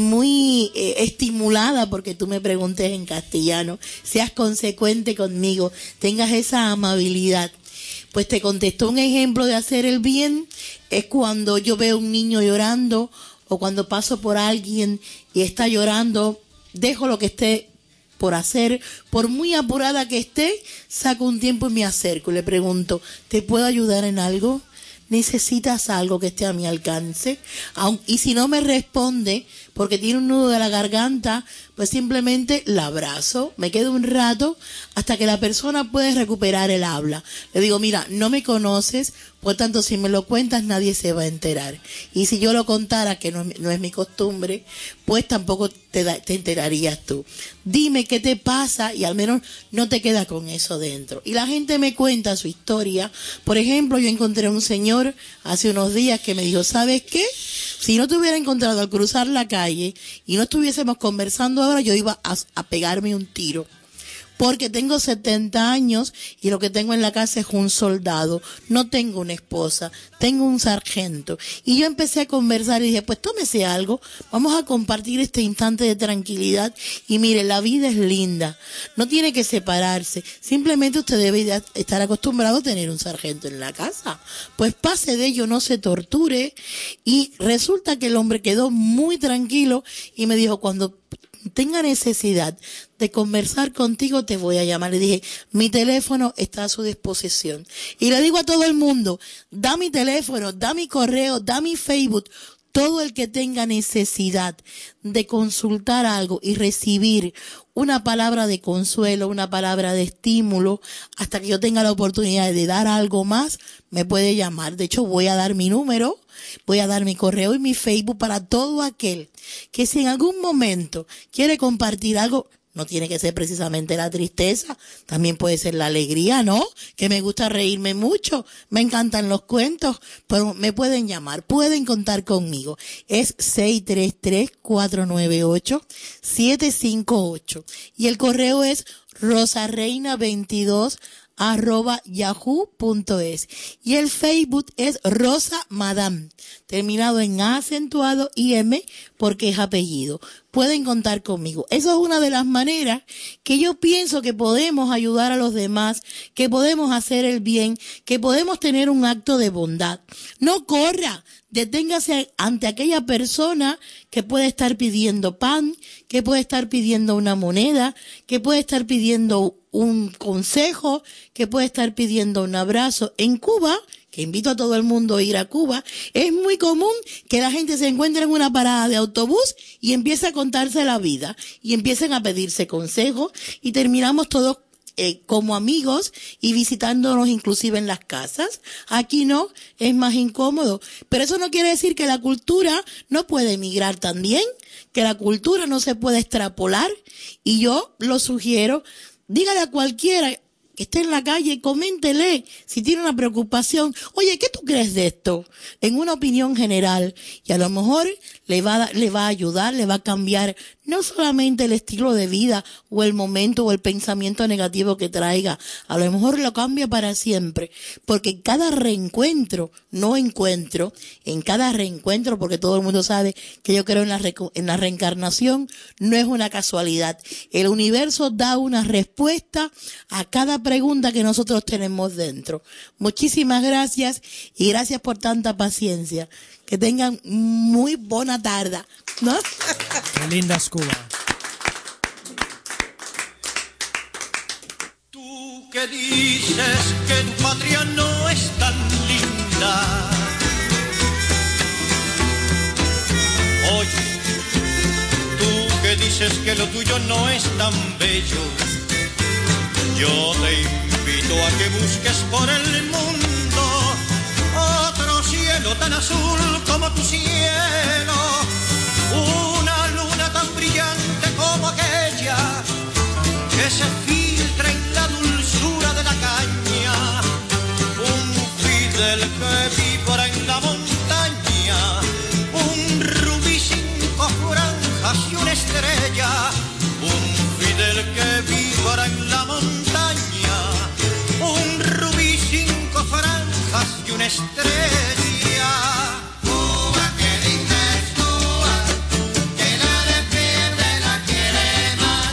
muy eh, estimulada porque tú me preguntes en castellano, seas consecuente conmigo, tengas esa amabilidad. Pues te contesto un ejemplo de hacer el bien, es cuando yo veo un niño llorando o cuando paso por alguien y está llorando, dejo lo que esté por hacer, por muy apurada que esté, saco un tiempo y me acerco y le pregunto, ¿te puedo ayudar en algo? ¿Necesitas algo que esté a mi alcance? Aun, y si no me responde, porque tiene un nudo de la garganta, pues simplemente la abrazo, me quedo un rato hasta que la persona puede recuperar el habla. Le digo, mira, no me conoces, por tanto si me lo cuentas nadie se va a enterar. Y si yo lo contara, que no, no es mi costumbre, pues tampoco te, da, te enterarías tú. Dime qué te pasa y al menos no te queda con eso dentro. Y la gente me cuenta su historia. Por ejemplo, yo encontré un señor hace unos días que me dijo, ¿sabes qué? Si no te hubiera encontrado al cruzar la calle y no estuviésemos conversando ahora, yo iba a, a pegarme un tiro. Porque tengo setenta años y lo que tengo en la casa es un soldado. No tengo una esposa, tengo un sargento. Y yo empecé a conversar y dije, pues tómese algo, vamos a compartir este instante de tranquilidad. Y mire, la vida es linda, no tiene que separarse. Simplemente usted debe estar acostumbrado a tener un sargento en la casa. Pues pase de ello, no se torture. Y resulta que el hombre quedó muy tranquilo y me dijo, cuando tenga necesidad de conversar contigo, te voy a llamar. Le dije, mi teléfono está a su disposición. Y le digo a todo el mundo, da mi teléfono, da mi correo, da mi Facebook. Todo el que tenga necesidad de consultar algo y recibir una palabra de consuelo, una palabra de estímulo, hasta que yo tenga la oportunidad de dar algo más, me puede llamar. De hecho, voy a dar mi número, voy a dar mi correo y mi Facebook para todo aquel que si en algún momento quiere compartir algo, no tiene que ser precisamente la tristeza, también puede ser la alegría, ¿no? Que me gusta reírme mucho, me encantan los cuentos, pero me pueden llamar, pueden contar conmigo. Es seis tres tres, cuatro nueve ocho, siete cinco ocho y el correo es rosareina veintidós arroba yahoo punto es y el Facebook es Rosa Madame, terminado en A acentuado y M porque es apellido. Pueden contar conmigo. Eso es una de las maneras que yo pienso que podemos ayudar a los demás, que podemos hacer el bien, que podemos tener un acto de bondad. No corra, deténgase ante aquella persona que puede estar pidiendo pan, que puede estar pidiendo una moneda, que puede estar pidiendo un consejo, que puede estar pidiendo un abrazo. En Cuba, que invito a todo el mundo a ir a Cuba, es muy común que la gente se encuentre en una parada de autobús y empiece a contarse la vida y empiecen a pedirse consejos y terminamos todos eh, como amigos y visitándonos inclusive en las casas. Aquí no, es más incómodo. Pero eso no quiere decir que la cultura no puede emigrar también, que la cultura no se puede extrapolar y yo lo sugiero. Dígale a cualquiera que esté en la calle, coméntele si tiene una preocupación. Oye, ¿qué tú crees de esto? En una opinión general. Y a lo mejor le va, a, le va a ayudar, le va a cambiar no solamente el estilo de vida o el momento o el pensamiento negativo que traiga. A lo mejor lo cambia para siempre. Porque en cada reencuentro, no encuentro, en cada reencuentro, porque todo el mundo sabe que yo creo en la, re, en la reencarnación, no es una casualidad. El universo da una respuesta a cada pregunta que nosotros tenemos dentro. Muchísimas gracias y gracias por tanta paciencia. Que tengan muy buena tarde, ¿no? Qué linda es Cuba. Tú que dices que tu patria no es tan linda. Oye, tú que dices que lo tuyo no es tan bello. Yo te invito a que busques por el mundo otro cielo tan azul como tu cielo, una luna tan brillante como aquella que se filtra en la dulzura de la caña, un Fidel que vibra en la montaña, un rubí cinco franjas y una estrella, un Fidel que vibra en la montaña, un rubí cinco franjas y una estrella. Cuba, que dices Cuba, que la defiende la quiere más.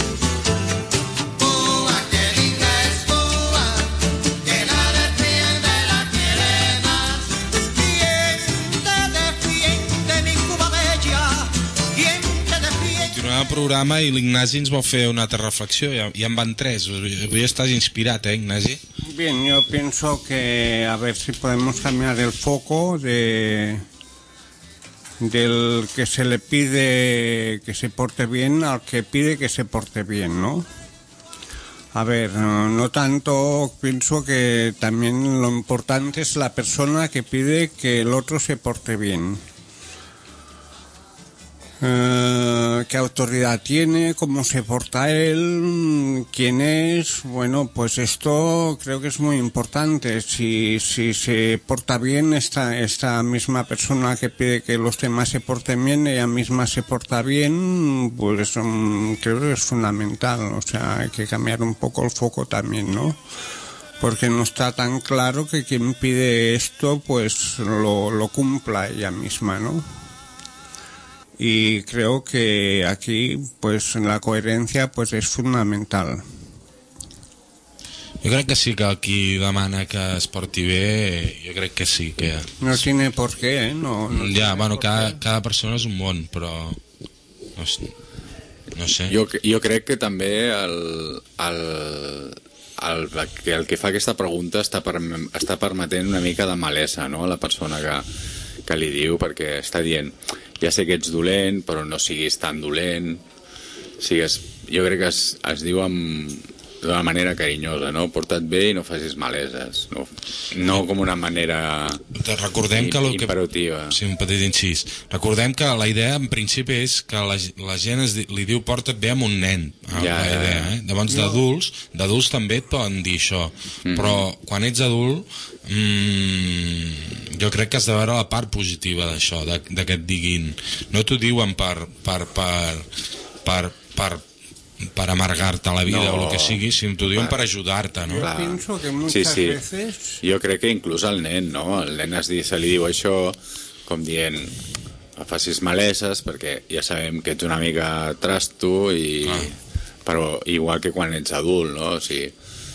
Cuba, que dices Cuba, que la defiende la quiere más. ¿Quién te defiende, mi Cuba bella? ¿Quién te defiende? Continuem el programa i l'Ignasi ens vol fer una altra reflexió. Ja, ja en van tres. Avui estàs inspirat, eh, Ignasi? Bien, yo pienso que a ver si podemos cambiar el foco de del que se le pide que se porte bien al que pide que se porte bien, ¿no? A ver, no, no tanto, pienso que también lo importante es la persona que pide que el otro se porte bien. Uh, qué autoridad tiene, cómo se porta él, quién es. Bueno, pues esto creo que es muy importante. Si, si se porta bien esta, esta misma persona que pide que los demás se porten bien, ella misma se porta bien, pues um, creo que es fundamental. O sea, hay que cambiar un poco el foco también, ¿no? Porque no está tan claro que quien pide esto pues lo, lo cumpla ella misma, ¿no? Y creo que aquí pues la coherencia pues es fundamental. Jo crec que sí que el qui demana que es porti bé, jo crec que sí que... No tiene por qué, ¿eh? No, no ja, bueno, cada, cada persona és un món, però... No, no sé. Jo, jo crec que també el, el, el, el, el que fa aquesta pregunta està, per, està permetent una mica de malesa, no?, a la persona que, que li diu, perquè està dient... Ja sé que ets dolent, però no siguis tan dolent. Sigues, jo crec que es, es diu amb, d'una manera carinyosa, no? Porta't bé i no facis maleses, no, no com una manera recordem que, que imperativa. Sí, un petit incís. Recordem que la idea en principi és que la, la gent es, li diu porta't bé amb un nen, ja, la idea, eh? Llavors d'adults, d'adults també et poden dir això, mm-hmm. però quan ets adult mmm, jo crec que has de veure la part positiva d'això, d'aquest diguin. No t'ho diuen per per per per, per per amargar-te la vida no, o el que sigui, si t'ho diuen per ajudar-te, no? Yo pienso que muchas sí, sí. veces... Jo crec que inclús al nen, no? El nen es di, se li diu això com dient no facis maleses perquè ja sabem que ets una mica trasto i... Ah. Però igual que quan ets adult, no? O sigui,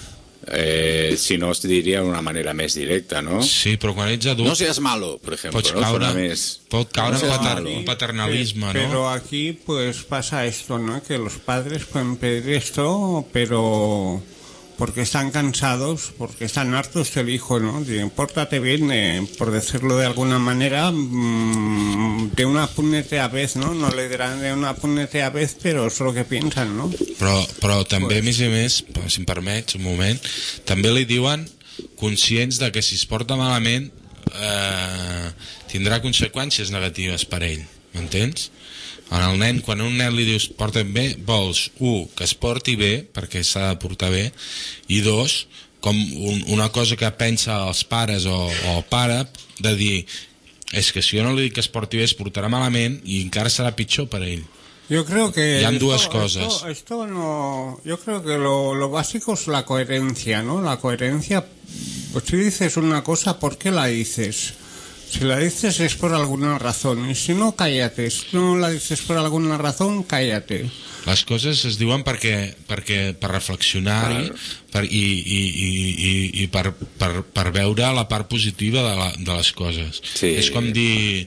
eh, si no es diria d'una manera més directa, no? Sí, però quan ets adult... No seas malo, por ejemplo, pots ¿no? caure, més... pot caure no en pater, un paternalisme, pero, ¿no? Pero aquí pues pasa esto, ¿no? Que los padres pueden pedir esto, pero porque están cansados, porque están hartos del hijo, ¿no? Dicen, pórtate bien, eh, por decirlo de alguna manera, mmm, de una puñetera vez, ¿no? No le dirán de una puñetera vez, pero es lo que piensan, ¿no? Però, però també, pues... a més i més, si em permets un moment, també li diuen conscients de que si es porta malament eh, tindrà conseqüències negatives per ell, m'entens? En el nen, quan a un nen li dius porta't bé, vols, un, que es porti bé perquè s'ha de portar bé, i dos, com un, una cosa que pensa els pares o, o el pare, de dir és que si jo no li dic que es porti bé es portarà malament i encara serà pitjor per a ell. Yo creo que hi ha dues esto, coses. Esto, esto no, yo creo que lo, lo básico es la coherencia, ¿no? La coherencia, pues si dices una cosa, ¿por qué la dices? Si la dices es por alguna razón, y si no, cállate. Si no la dices por alguna razón, cállate. Les coses es diuen perquè, perquè per reflexionar-hi per, i, i, i, i per, per, per veure la part positiva de, la, de les coses. Sí. És com dir...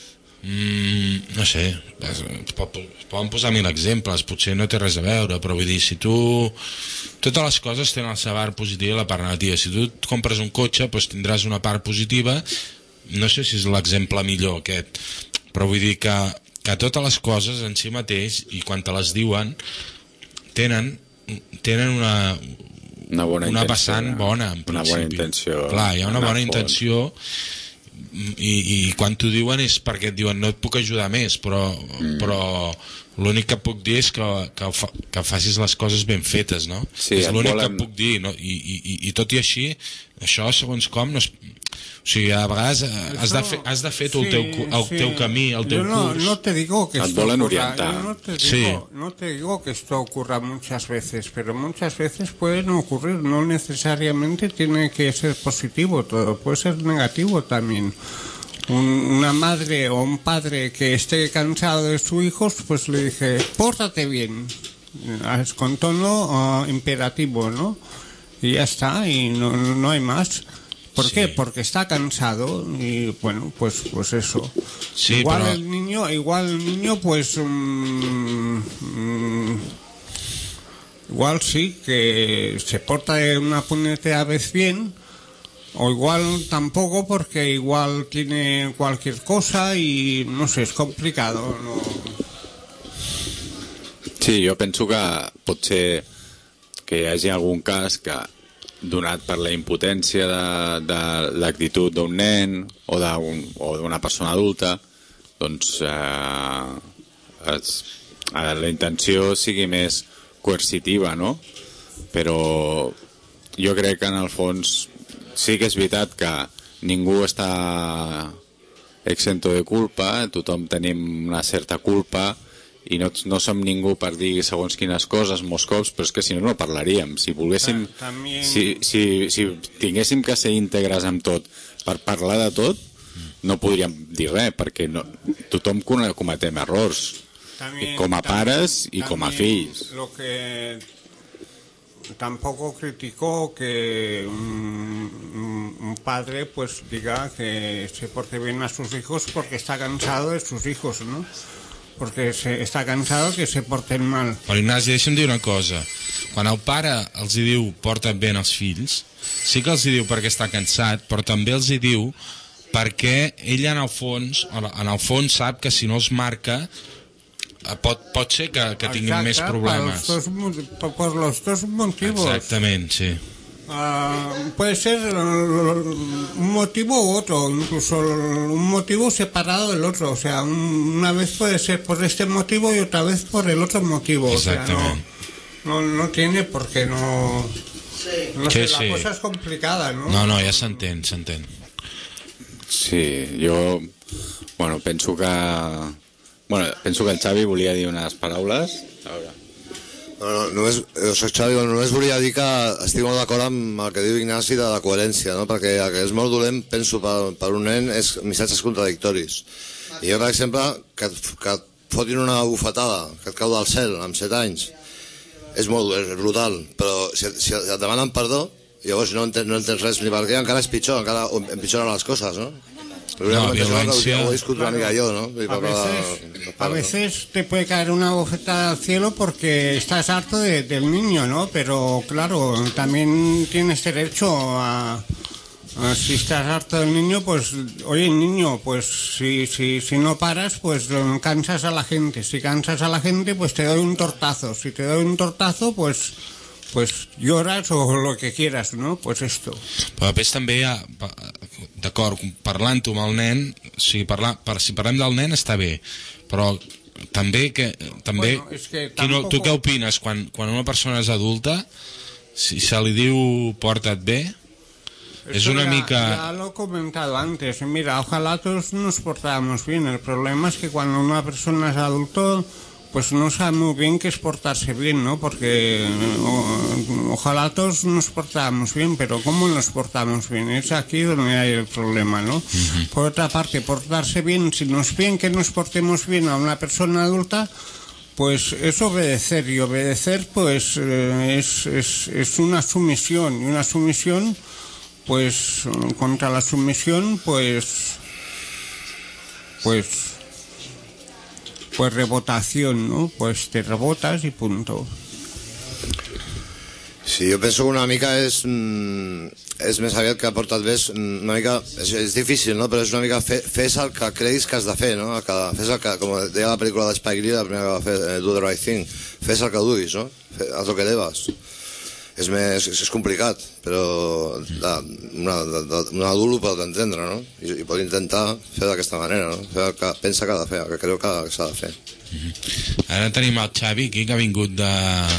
Mm, no sé, es, es poden posar mil exemples, potser no té res a veure, però vull dir, si tu... Totes les coses tenen la seva part positiva i la part negativa. Si tu et compres un cotxe, doncs tindràs una part positiva. No sé si és l'exemple millor aquest, però vull dir que, que totes les coses en si mateix, i quan te les diuen, tenen, tenen una, una, bona una intenció, vessant bona, en principi. Una bona intenció. Clar, hi ha una bona intenció, i, i quan t'ho diuen és perquè et diuen no et puc ajudar més, però, mm. però l'únic que puc dir és que, que, fa, que facis les coses ben fetes, no? Sí, és l'únic volen... que puc dir, no? I, i, i tot i així, això segons com no es... O sigui, a vegades has de fer, has de fer tu el, teu, el sí. teu camí, el teu no, curs. No te digo que esto ocurra, no te digo, sí. no te digo que esto ocurra muchas veces, pero muchas veces pueden ocurrir, no necesariamente tiene que ser positivo todo, puede ser negativo también. Un, una madre o un padre que esté cansado de sus hijos, pues le dije, pórtate bien, con tono uh, imperativo, ¿no? Y ya está, y no, no hay más. ¿Por sí. qué? Porque está cansado y bueno, pues pues eso. Sí, igual pero... el niño, igual el niño pues um, um, igual sí que se porta de una puñetera vez bien, o igual tampoco porque igual tiene cualquier cosa y no sé, es complicado, no. Sí, jo penso que pot ser que hi hagi algun cas que donat per la impotència de, de l'actitud d'un nen o d'una persona adulta, doncs eh, es, eh, la intenció sigui més coercitiva, no? Però jo crec que en el fons sí que és veritat que ningú està exento de culpa, tothom tenim una certa culpa i no, no som ningú per dir segons quines coses molts cops, però és que si no no parlaríem. Si volguéssim, También... si, si, si tinguéssim que ser íntegres amb tot per parlar de tot, no podríem dir res, perquè no, tothom cometem errors, también, com a pares i también, com a fills. Lo que tampoco criticó que un, un padre pues diga que se porte bien a sus hijos porque está cansado de sus hijos, ¿no? Perquè se, està cansado que se porten mal. Però Ignasi, deixa'm dir una cosa. Quan el pare els hi diu porta't bé als fills, sí que els hi diu perquè està cansat, però també els hi diu perquè ell en el fons, en el fons sap que si no els marca pot, pot ser que, que tinguin Exacte, més problemes. Per los dos, per los dos motivos. Exactament, sí. Uh, puede ser un motivo u otro, incluso un motivo separado del otro. O sea, un, una vez puede ser por este motivo y otra vez por el otro motivo. Exactamente. O sea, no, no, no tiene por qué no... No Sí, sé, la sí. cosa es complicada, ¿no? No, no, ja s'entén, s'entén. Sí, jo... Bueno, penso que... Bueno, penso que el Xavi volia dir unes paraules. A veure. No, no, només, jo soc Xavi, només volia dir que estic molt d'acord amb el que diu Ignasi de la coherència, no? Perquè el que és molt dolent, penso, per, per un nen és missatges contradictoris. I jo, per exemple, que, que et fotin una bufetada, que et cau del cel amb set anys, és molt és brutal, però si, si et demanen perdó, llavors no entens, no entens res ni per què, encara és pitjor, encara empitjoren les coses, no? No, violencia. Ho he discutit una mica jo, ¿no? A veces, a veces te puede caer una bofetada al cielo porque estás harto de, del niño, ¿no? Pero claro, también tienes derecho a, a si estás harto del niño, pues, oye, niño, pues si, si, si no paras, pues cansas a la gente. Si cansas a la gente, pues te doy un tortazo. Si te doy un tortazo, pues... pues lloras o lo que quieras, no? Pues esto. Però després també hi ha, d'acord, parlant-ho amb el nen, si, parla, per, si parlem del nen està bé, però també que també Bueno, es que Quino, tampoco- tu què opines quan, quan una persona és adulta, si se li diu porta't bé, és Esto una ya- mica... Ya lo he comentado antes. Mira, ojalá todos nos portáramos bien. El problema es que cuando una persona es adulto, pues no sabe muy bien qué es portarse bien, ¿no? Porque o- ojalá todos nos portáramos bien, pero ¿cómo nos portamos bien? Es aquí donde hay el problema, ¿no? Por otra parte, portarse bien, si nos piden que nos portemos bien a una persona adulta, pues es obedecer, y obedecer pues eh, es, es, es una sumisión, y una sumisión, pues contra la sumisión, pues pues pues rebotación, ¿no? Pues te rebotas i punto. Sí, jo penso que una mica és, mm, és més aviat que portat bé, és una mica, és, és difícil, no? Però és una mica fe, fes el que creguis que has de fer, no? El que, fes el que, com deia la pel·lícula de Spike Lee, la primera que va fer, eh, Do the Right Thing, fes el que duguis, no? Fe- Haz lo que debas. És, més, és, és complicat, però de, una, de, de, un adult ho pot entendre, no? I, i pot intentar fer d'aquesta manera, no? Fer el que pensa que ha de fer, el que creu que s'ha de fer. Ara tenim el Xavi aquí, que ha vingut de,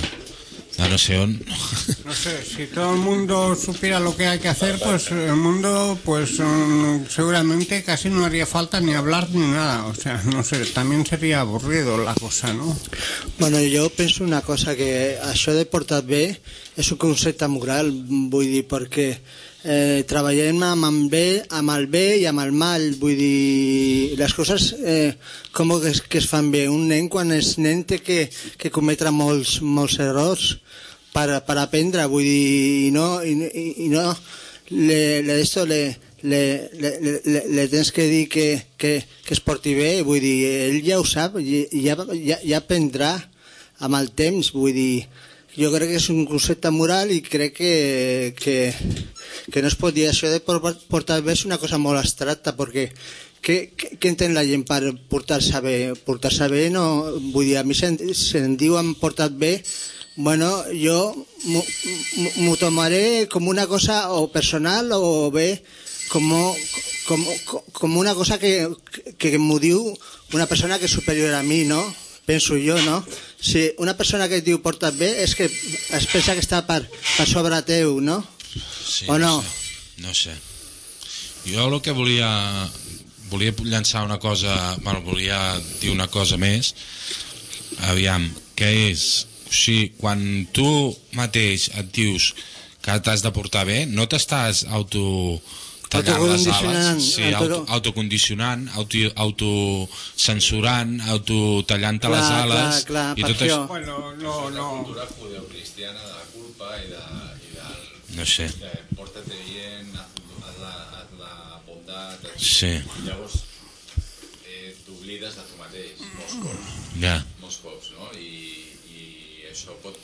de no sé on. No sé, si todo el mundo supiera lo que hay que hacer, pues el mundo, pues mm, seguramente casi no haría falta ni hablar ni nada. O sea, no sé, también sería aburrido la cosa, ¿no? Bueno, jo penso una cosa, que això de portar bé és un concepte moral, vull dir, perquè eh, treballem amb el, bé, amb el bé i amb el mal, vull dir, les coses eh, com que es, que es fan bé. Un nen, quan és nen, té que, que cometre molts, molts errors per, per aprendre, vull dir, i no, i, i, i no le, le, esto, le, le, le, le, le tens que dir que, que, que es porti bé, vull dir, ell ja ho sap, i ja, ja, ja aprendrà amb el temps, vull dir, jo crec que és un concepte moral i crec que, que, que no es pot dir. Això de portar bé és una cosa molt abstracta, perquè què, què, què entén la gent per portar-se bé? Portar-se bé, no, vull dir, a mi se'n se diu em portat bé, bueno, jo m'ho tomaré com una cosa o personal o bé com, com, com una cosa que, que m'ho diu una persona que és superior a mi, no? Penso jo, no? Si una persona que et diu porta't bé és que es pensa que està per, per sobre teu, no? Sí, o no? No sé, no sé. Jo el que volia volia llançar una cosa, bueno, volia dir una cosa més, aviam, que és, o sigui, quan tu mateix et dius que t'has de portar bé, no t'estàs auto tallant les ales, sí, auto, autocondicionant, auto, autocensurant, autotallant-te les ales, clar, i tot això. Bueno, no, no. La cultura judeocristiana de la culpa i de, i del, no sé. De, porta't bien, haz la, haz la bondat, sí. Llavors eh, t'oblides de tu mateix molts cops, ja. molts cops, no? I, i això pot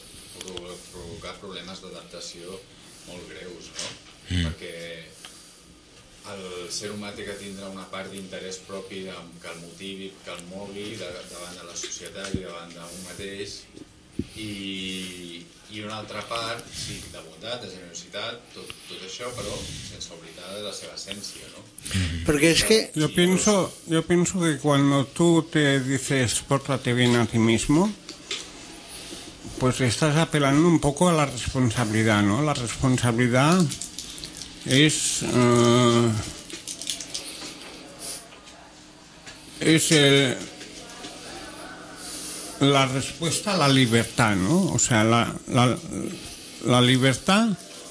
provocar problemes d'adaptació molt greus, no? Mm. Perquè el ser humà té que tindre una part d'interès propi que el motivi, que el mogui davant de la societat i davant d'un mateix, i, i una altra part, sí, de bondat, de generositat, tot, tot això, però sense oblidar de la seva essència, ¿no? Porque es que yo pienso, yo pienso que cuando tú te dices pórtate bien a ti mismo, pues estás apelando un poco a la responsabilidad, ¿no? La responsabilidad es uh, es el, la respuesta a la libertad, ¿no? O sea, la, la, la libertad,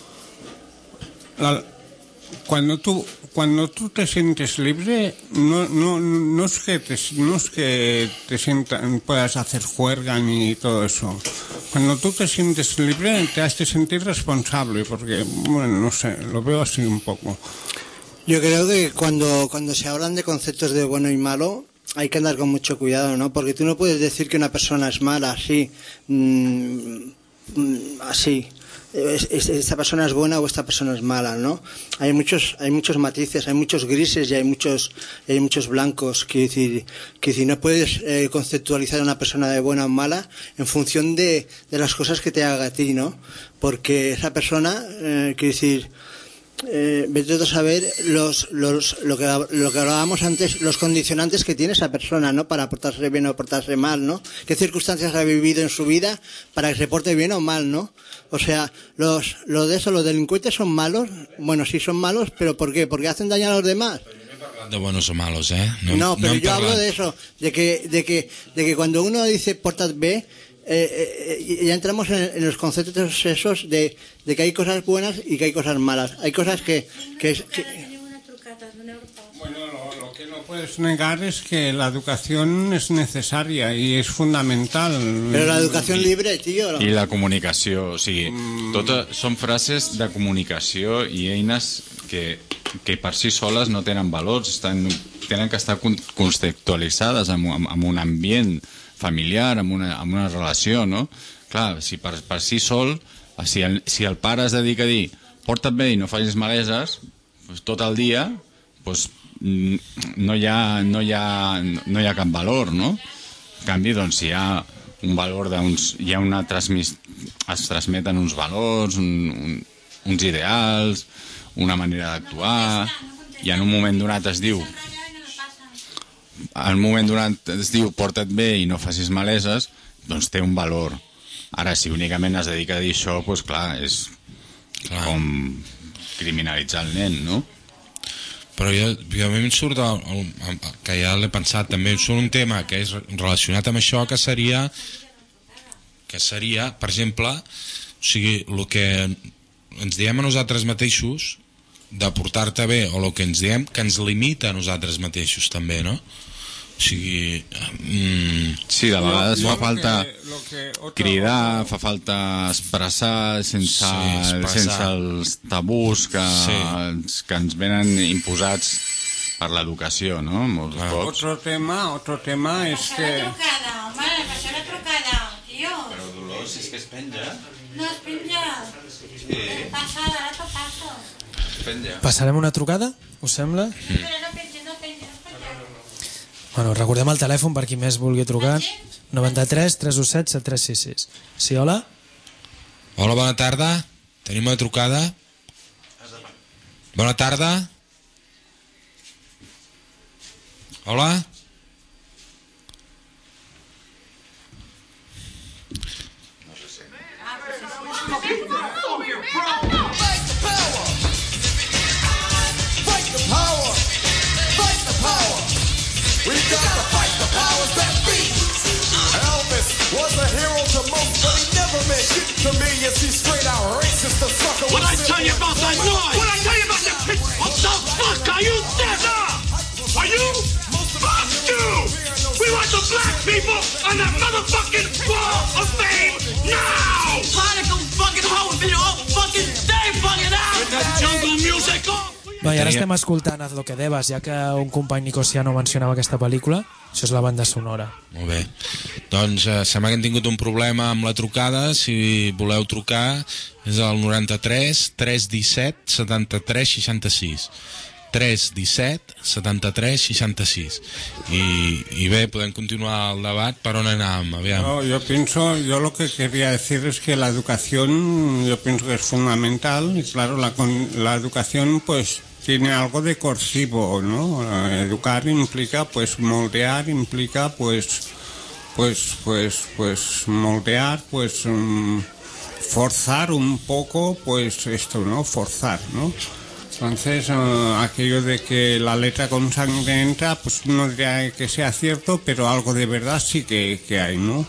la, cuando tú cuando tú te sientes libre, no no no es que te, no es que te sientas, puedas hacer juerga ni todo eso. Cuando tú te sientes libre, te has de sentir responsable, porque, bueno, no sé, lo veo así un poco. Yo creo que cuando, cuando se hablan de conceptos de bueno y malo, hay que andar con mucho cuidado, ¿no? Porque tú no puedes decir que una persona es mala así, mmm, así. Esta persona es buena o esta persona es mala, ¿no? Hay muchos, hay muchos matices, hay muchos grises y hay muchos, hay muchos blancos. Quiero decir, que decir, no puedes eh, conceptualizar a una persona de buena o mala en función de, de las cosas que te haga a ti, ¿no? Porque esa persona, eh, quiero decir, eh, vete a saber los, los, lo que lo que hablábamos antes, los condicionantes que tiene esa persona, ¿no? Para portarse bien o portarse mal, ¿no? ¿Qué circunstancias ha vivido en su vida para que se porte bien o mal, ¿no? O sea, los, los de eso, los delincuentes son malos, bueno, sí son malos, pero ¿por qué? ¿Porque hacen daño a los demás? De buenos o malos, ¿eh? No, no pero no yo hablo de eso, de que, de que, de que cuando uno dice portas B, eh, eh, ya entramos en, en los conceptos esos de, de que hay cosas buenas y que hay cosas malas. Hay cosas que... que, que bueno, lo, lo que no puedes negar es que la educación es necesaria y es fundamental. Però l'educació libre, tio. I la comunicació, o sigui, mm. tot són frases de comunicació i eines que, que per si soles no tenen valors, estan, tenen que estar contextualitzades amb, amb, amb un ambient familiar, amb una, amb una relació, no? Clar, si per, per si sol, si el, si el pare es dedica a dir porta't bé i no facis maleses, pues, tot el dia, pues, no hi ha, no hi ha, no hi ha cap valor, no? En canvi, doncs, hi ha un valor d'uns... Hi ha una transmis... es transmeten uns valors, un, un, uns ideals, una manera d'actuar, i en un moment donat es diu... En un moment donat es diu porta't bé i no facis maleses, doncs té un valor. Ara, si únicament es dedica a dir això, doncs clar, és clar. Com criminalitzar el nen, no? Però jo, jo a mi em surt el, el, que ja l'he pensat també, em surt un tema que és relacionat amb això, que seria que seria, per exemple, o sigui, el que ens diem a nosaltres mateixos de portar-te bé, o el que ens diem que ens limita a nosaltres mateixos també, no? O sigui... Mm, sí, de vegades fa falta que, que otra, cridar, fa falta expressar sense, sí, expressar. sense els tabús que, sí. que ens venen imposats per l'educació, no? Molts ah. cops. Otro tema, otro tema és que... trucada, home, passar la trucada, tio. Però Dolors, és que es penja. No es penja. Sí. Passa, ara t'ho passo. Es penja. Passarem una trucada, us sembla? Mm. Però no penja, no penja. Bueno, recordem el telèfon per qui més vulgui trucar. noranta-tres tres cents disset set tres sis sis. Sí, hola? Hola, bona tarda. Tenim una trucada. Bona tarda. Hola? We got to fight the powers that be. Elvis was a hero to most, but he never meant shit to me. Yes, he's straight out racist, the sucker. What I tell you about that noise? What I tell you about that pitch? What the fuck are you dead? Are you? Fuck you! We want the black people on that motherfucking wall of fame now! Particle fucking hoe been all fucking day fucking out! With that jungle music on! No, i ara estem escoltant Haz lo que debas, ja que un company nicosiano mencionava aquesta pel·lícula. Això és la banda sonora. Molt bé. Doncs eh, sembla que hem tingut un problema amb la trucada. Si voleu trucar és el noranta-tres tres disset setanta-tres seixanta-sis. tres disset setanta-tres seixanta-sis. I, i bé, podem continuar el debat. Per on anàvem? Aviam. No, yo pienso, yo lo que quería decir es que la educación, yo pienso que es fundamental, y claro, la, la educación pues tiene algo de corsivo, ¿no? Educar implica pues moldear, implica pues pues pues pues moldear, pues um, forzar un poco, pues esto, ¿no? Forzar, ¿no? Entonces, uh, aquello de que la letra con sangre entra, pues no diría que sea cierto, pero algo de verdad sí que, que hay, ¿no?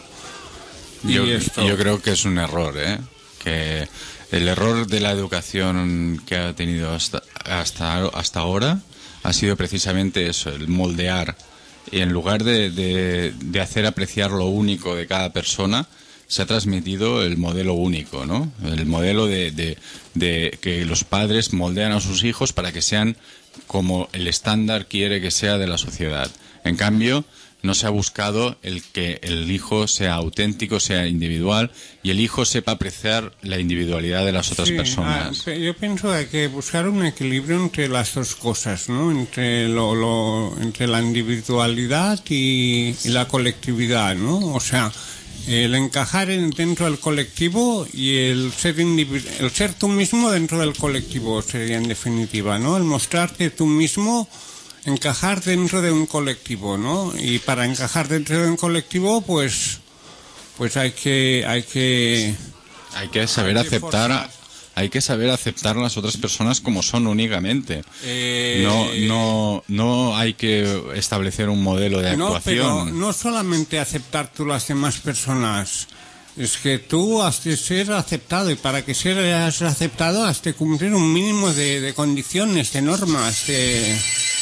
Y Yo, esto... yo creo que es un error, ¿eh? Que el error de la educación que ha tenido hasta, hasta, hasta ahora ha sido precisamente eso, el moldear. Y en lugar de, de, de hacer apreciar lo único de cada persona, se ha transmitido el modelo único, ¿no? El modelo de, de, de que los padres moldean a sus hijos para que sean como el estándar quiere que sea de la sociedad. En cambio, no se ha buscado el que el hijo sea auténtico, sea individual, y el hijo sepa apreciar la individualidad de las otras Sí, personas. ah, yo pienso que hay que buscar un equilibrio entre las dos cosas, ¿no? Entre lo, lo entre la individualidad y, y la colectividad, ¿no? O sea, el encajar en, dentro del colectivo y el ser individu- el ser tú mismo dentro del colectivo sería en definitiva, ¿no? El mostrarte tú mismo, encajar dentro de un colectivo, ¿no? Y para encajar dentro de un colectivo, pues pues hay que hay que Hay que saber hay que aceptar, forzar. hay que saber aceptar a las otras personas como son únicamente. Eh, No, no, no hay que establecer un modelo de No, pero actuación. no solamente aceptar tú las demás personas, es que tú has de ser aceptado, y para que seas aceptado has de cumplir un mínimo de, de condiciones, de normas, de...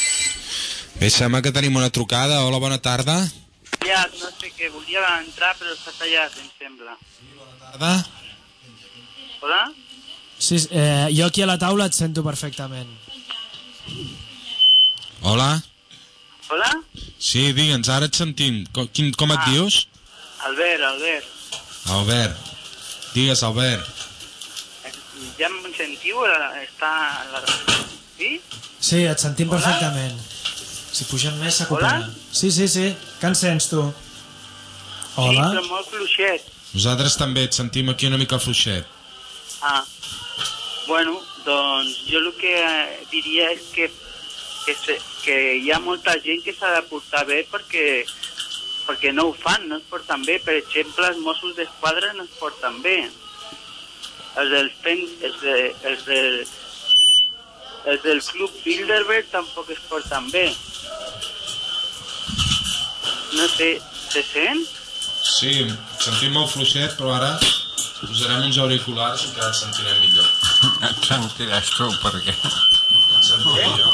Bé, sembla que tenim una trucada. Hola, bona tarda. Ja, no sé què, volia entrar però està tallat, em sembla. Tarda. Hola? Sí, eh, jo aquí a la taula et sento perfectament. Hola. Hola? Sí, digue'ns, ara et sentim. Com, quin, com et Ah. dius? Albert, Albert. Albert. Digues, Albert. Ja em sentiu? Eh, Està... La... Sí? Sí, et sentim Hola? perfectament. Si pugen més s'acoplen. Hola? Sí, sí, sí. Que ens sents, tu? Hola? Sí, però molt fluixet. Nosaltres també et sentim aquí una mica fluixet. Ah. Bueno, doncs jo el que eh, diria és que, que, se, que hi ha molta gent que s'ha de portar bé perquè, perquè no ho fan, no es porten bé. Per exemple, els Mossos d'Esquadra no es porten bé. Els del, pen, els, de, els, de, els del Club Bilderberg tampoc es porten bé. No sé, se sent? Sí, et sentim molt fluixet, però ara posarem uns auriculars i que et sentirem millor. Et sentiràs tu, perquè... Et sentiré jo.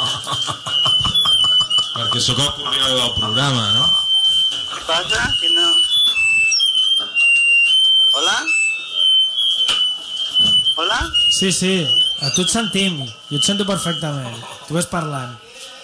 Perquè sóc el coordinador del programa, no? Què passa? Que no... Hola? Hola? Sí, sí, a tu et sentim. Jo et sento perfectament. Tu ves parlant.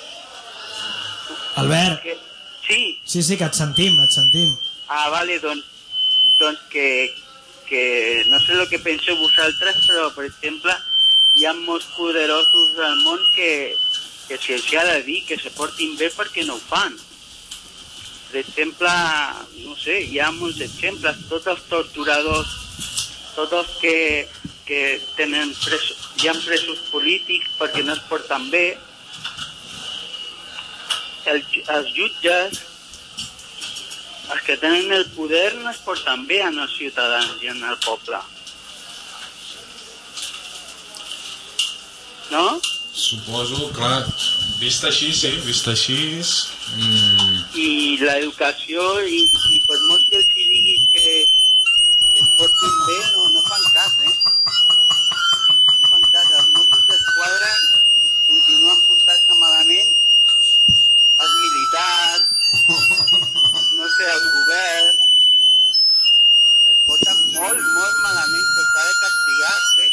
Albert. Que... Sí. Sí, sí, que et sentim, et sentim. Ah, vale, doncs, doncs que, que no sé el que penseu vosaltres, però, per exemple, hi ha molts poderosos al món que, que si els ha de dir que se portin bé perquè no ho fan. Per exemple, no sé, hi ha molts exemples, tots els torturadors, tots els que, que tenen presos, hi ha presos polítics perquè no es porten bé, el, els jutges, els que tenen el poder no es porten bé en els ciutadans i en el poble. No? Suposo, clar, vist així, sí, vist així... Mm, I l'educació, i, i per molt que els hi diguis que, que es portin bé, no, no fan cas, eh? No fan cas. Els Mossos d'Esquadra continuen portant-se malament, els militars, no sé, el govern, es porten molt, molt malament, però s'ha de castigar, eh?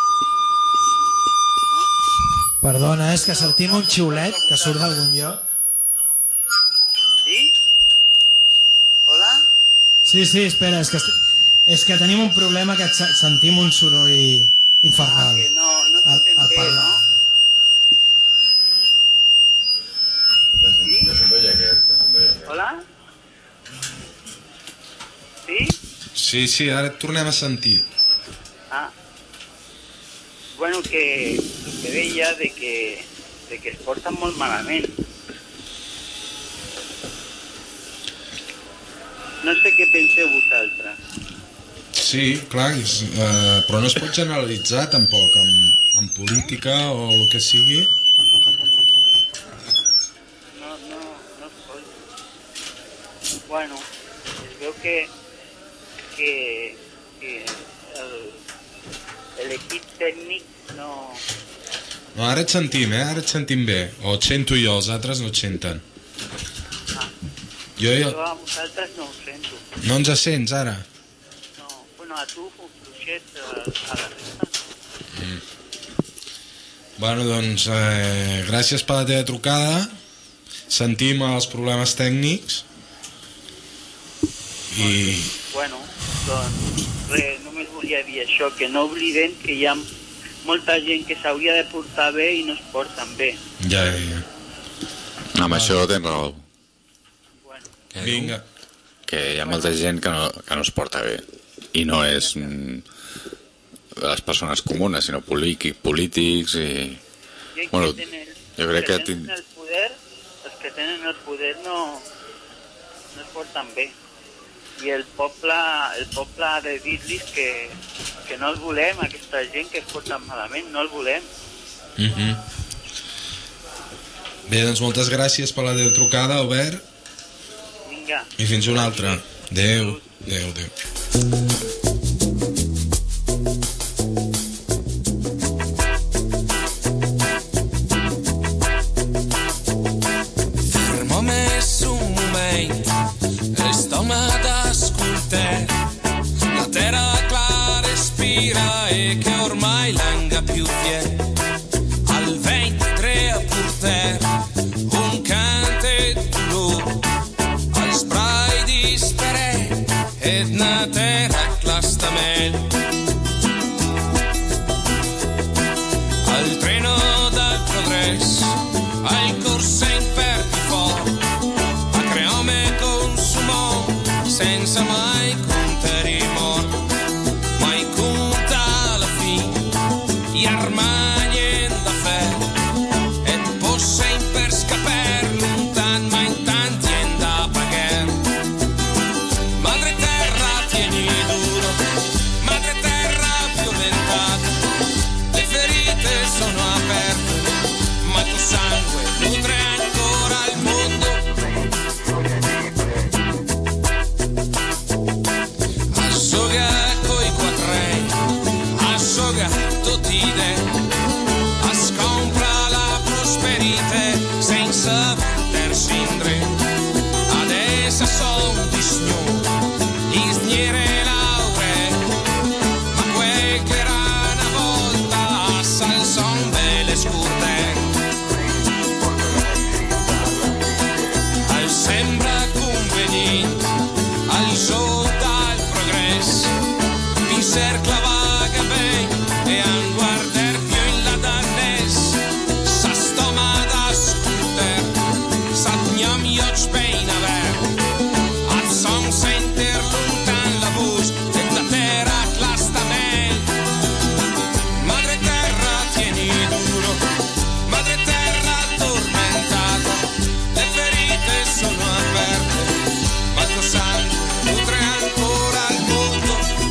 Perdona, és que sentim un xiulet que surt d'algun lloc. Sí? Hola? Sí, sí, espera, és que, és que tenim un problema que se- sentim un soroll infernal. Ah, que no, no se al, sent al bé, parlar. no? Sí, sí, ara et tornem a sentir. Ah. Bueno, que, que deia de que, de que es porten molt malament. No sé què penseu vosaltres. Sí, clar, és, eh, però no es pot generalitzar tampoc amb, amb política o el que sigui. No, no, no es pot. Bueno, es veu que, que, que el, l'equip tècnic no... No, ara et sentim, eh? Ara et sentim bé. O et sento jo, els altres no et senten. Ah. Jo, jo... Jo a vosaltres no ho sento. No ens sents, ara? No, bueno, a tu, Fluixet, a, a la resta. Mm. Bueno, doncs, eh, gràcies per la teva trucada. Sentim els problemes tècnics. I... Bueno, doncs, res, només volia dir això, que no oblidem que hi ha molta gent que s'hauria de portar bé i no es porten bé. Ja, ja, ja. Amb això tens raó. Vinga. Que hi ha molta gent que no, que no es porta bé. I no és mm, les persones comunes, sinó polítics, polítics i... Bueno, jo crec que... Tenen el poder, els que tenen el poder no, no es porten bé. I el poble, el poble ha de dir-los que, que no el volem, aquesta gent que es porten malament, no el volem. Mm-hmm. Bé, doncs moltes gràcies per la teva trucada, Albert. Vinga. I fins una altra. Adéu. Adéu, adéu. Fermo-més un moment, l'estoma d'ascoltar. La terra clara respira e che ormai l'anga più fiera. Al ventitré a portar un cante dolor. Als brai disperè ed na terra clastamel. Al treno del progrés, al corse in perdi fort, a creome consumò senza mai contare mort, mai conta alla fin, i armagni da fe, e possa in per scapar lontan, ma in tanti en da pagar. Madre terra tieni duro, madre terra violentata, le ferite sono aperte, ma tu sangue nutre ancora il mondo. Assoga coi quattrei, assoga tutti i denti, ascompra la prosperite senza potersi indre. Adesso son di signore, gli sniere lauree, ma quel che era una volta sal son delle scurde. Al sembra conveniente, al sol dal progresso, mi cerca vaga ben e a guardar più in la dannes, sa stoma da scooter, sa gnam yoch ben aver, al son senter lontan la voce e la terra clasta mel. Madre terra tieni duro, madre terra addormentata, le ferite sono aperte, ma il tuo sangue nutre ancora il mondo.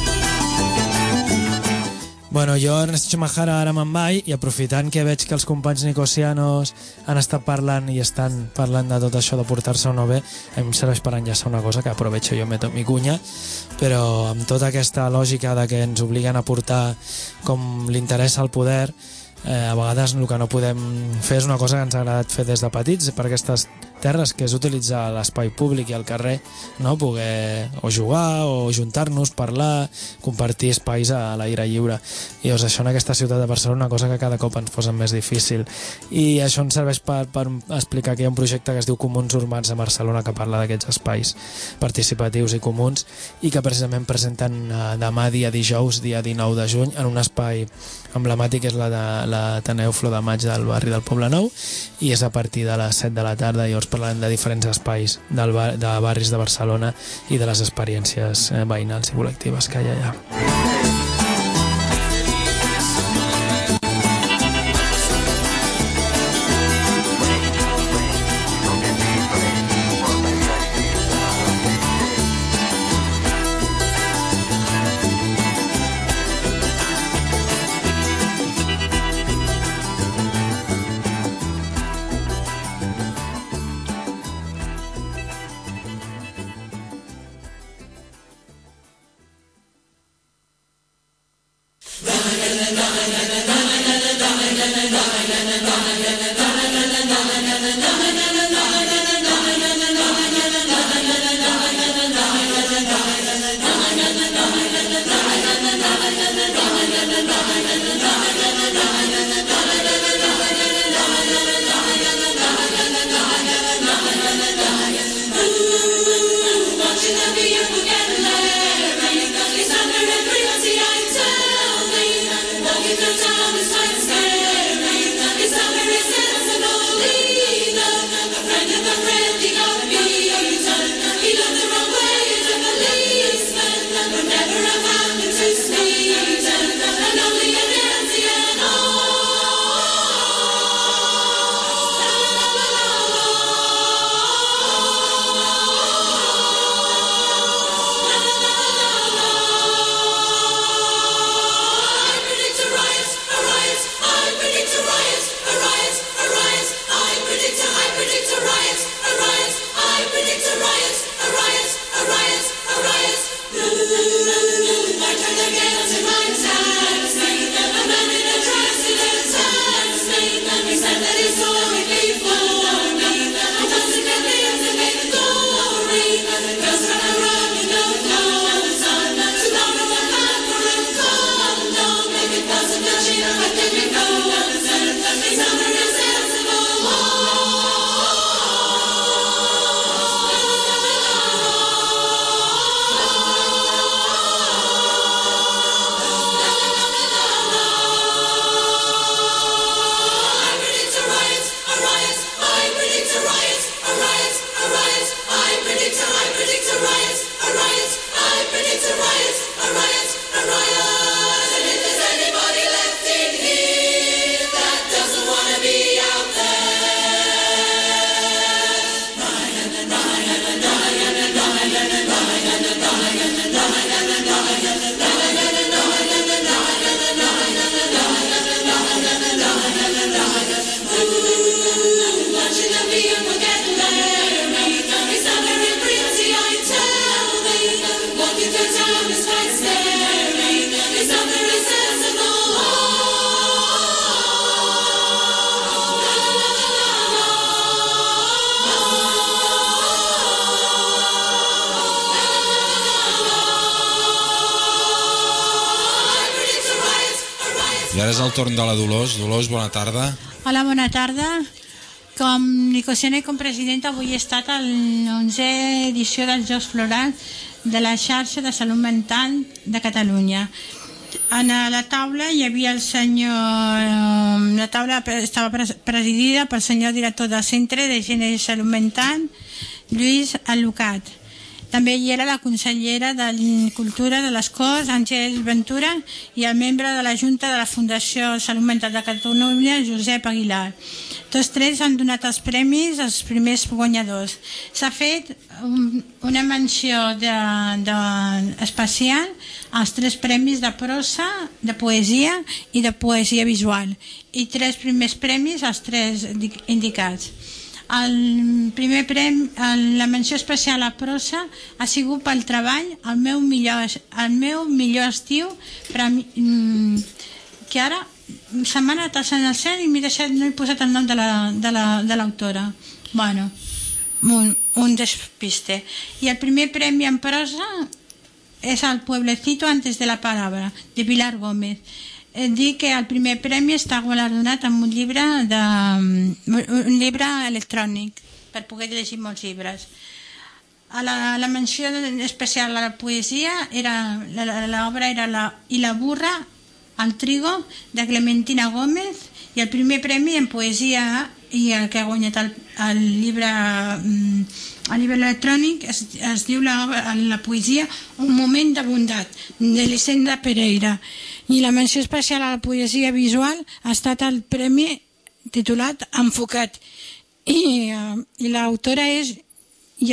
Bueno, jo, Ernesto Chumajara, ara me'n vaig i aprofitant que veig que els companys nicosianos han estat parlant i estan parlant de tot això de portar-se o no bé, a mi em serveix per enllaçar una cosa que aprovecho jo, meto mi cunya, però amb tota aquesta lògica de que ens obliguen a portar com l'interès al poder, eh, a vegades el que no podem fer és una cosa que ens ha agradat fer des de petits per aquestes terres, que és utilitzar l'espai públic i el carrer, no? Poder o jugar o juntar-nos, parlar, compartir espais a l'aire lliure. I doncs això en aquesta ciutat de Barcelona, una cosa que cada cop ens posa més difícil. I això ens serveix per, per explicar que hi ha un projecte que es diu Comuns Urbans a Barcelona, que parla d'aquests espais participatius i comuns, i que precisament presenten eh, demà, dia dijous, dia dinou de juny, en un espai emblemàtic, és la de l'Ateneu Flor de Maig del barri del Poble Nou, i és a partir de les set de la tarda, i doncs parlarem de diferents espais del bar, de barris de Barcelona i de les experiències eh, veïnals i col·lectives que hi ha allà. I ara és el torn de la Dolors. Dolors, bona tarda. Hola, bona tarda. Com nicosiana i com presidenta avui he estat a l'onzè edició dels Jocs Florals de la xarxa de salut mental de Catalunya. En la taula hi havia el senyor... La taula estava presidida pel senyor director del Centre de Higiene i Salut Mental, Lluís Alucat. També hi era la consellera de Cultura de les Corts, Àngel Ventura, i el membre de la Junta de la Fundació Salut Mental de Catalunya, Josep Aguilar. Tots tres han donat els premis als primers guanyadors. S'ha fet un, una menció de, de, especial als tres premis de prosa, de poesia i de poesia visual, i tres primers premis als tres indicats. El primer premi, la menció especial a prosa ha sigut pel treball el meu millor, el meu millor estiu per a mi, que ara se m'ha anat al cel i m'he deixat, no he posat el nom de l'autora. La, de la, bueno, un, un despiste. I el primer premi en prosa és el Pueblecito antes de la palabra, de Pilar Gómez. Dir que el primer premi està guardonat amb un llibre, de, un llibre electrònic per poder llegir molts llibres. A la, la menció especial a la poesia era, l'obra era la, I la burra al trigo de Clementina Gómez, i el primer premi en poesia i el que ha guanyat el, el llibre a nivell electrònic es, es diu la, la poesia Un moment de bondat, d'Elisenda Pereira, i la menció especial a la poesia visual ha estat el premi titulat Enfocat, i, uh, i l'autora és i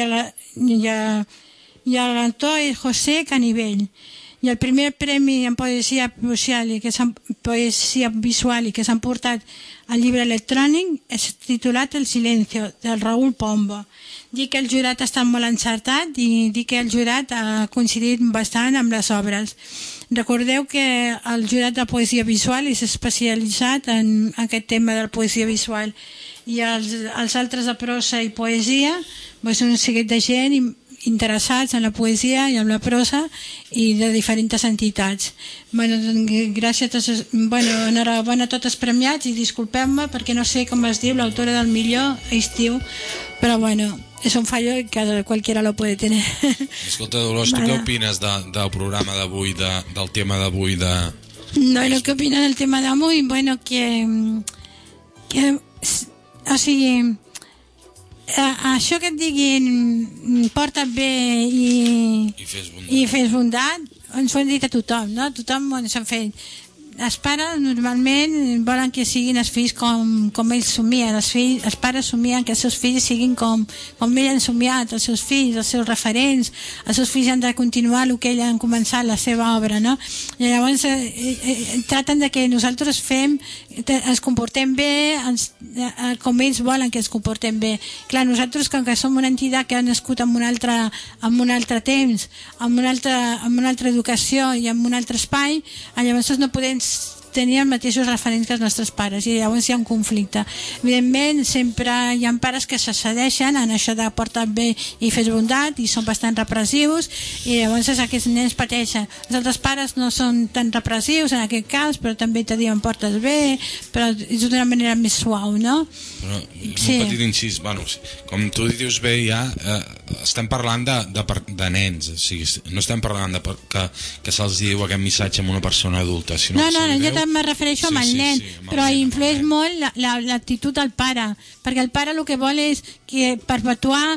l'autor és José Canivell, i el primer premi en poesia visual i que s'han poesia visual i que s'han portat al llibre electrònic és titulat El silencio, del Raúl Pombo. Dic que el jurat ha estat molt encertat i dic que el jurat ha coincidit bastant amb les obres. Recordeu que el jurat de poesia visual és especialitzat en aquest tema de la poesia visual, i els, els altres de prosa i poesia doncs un seguit de gent interessats en la poesia i en la prosa i de diferents entitats. Bueno, gràcies a tots, bueno, enhorabona a tots els premiats i disculpeu-me perquè no sé com es diu l'autora del millor estiu, però bueno, és un fallo que qualquiera lo puede tener. Escolta, Dolors, tu què opines de, del programa d'avui, de, del tema d'avui de... No, el que opina del tema d'avui, bueno, que, que o sigui, això que et diguin porta't bé i, I fes bondat, i fes bondat ens ho han dit a tothom, no? Tothom ens han fet. Els pares normalment volen que siguin els fills com, com ells somien. Els, fills, els pares somien que els seus fills siguin com, com ells han somiat, els seus fills, els seus referents. Els seus fills han de continuar el que ells han començat, la seva obra, no? I llavors eh, eh, traten de que nosaltres fem, ens comportem bé ens, eh, com ells volen que ens comportem bé. Clar, nosaltres, com que som una entitat que ha nascut en un altre, en un altre temps, en una altra, en una altra educació i en un altre espai, llavors no podem tenir els mateixos referents que els nostres pares i llavors hi ha un conflicte. Evidentment sempre hi ha pares que s'accedeixen en això de portar bé i fes bondat i són bastant repressius i llavors aquests nens pateixen. Els altres pares no són tan repressius en aquest cas, però també te diuen portes bé, però és d'una manera més suau, no? Però, un sí. petit incís, bueno, com tu dius bé ja, eh, estem parlant de, de, de nens, o sigui, no estem parlant de que, que se'ls diu aquest missatge a una persona adulta, sinó no, que no, se li jo també me refereixo sí, amb el sí, nen, sí, sí, però nen, influeix molt l'actitud la, la, del pare, perquè el pare el que vol és que perpetuar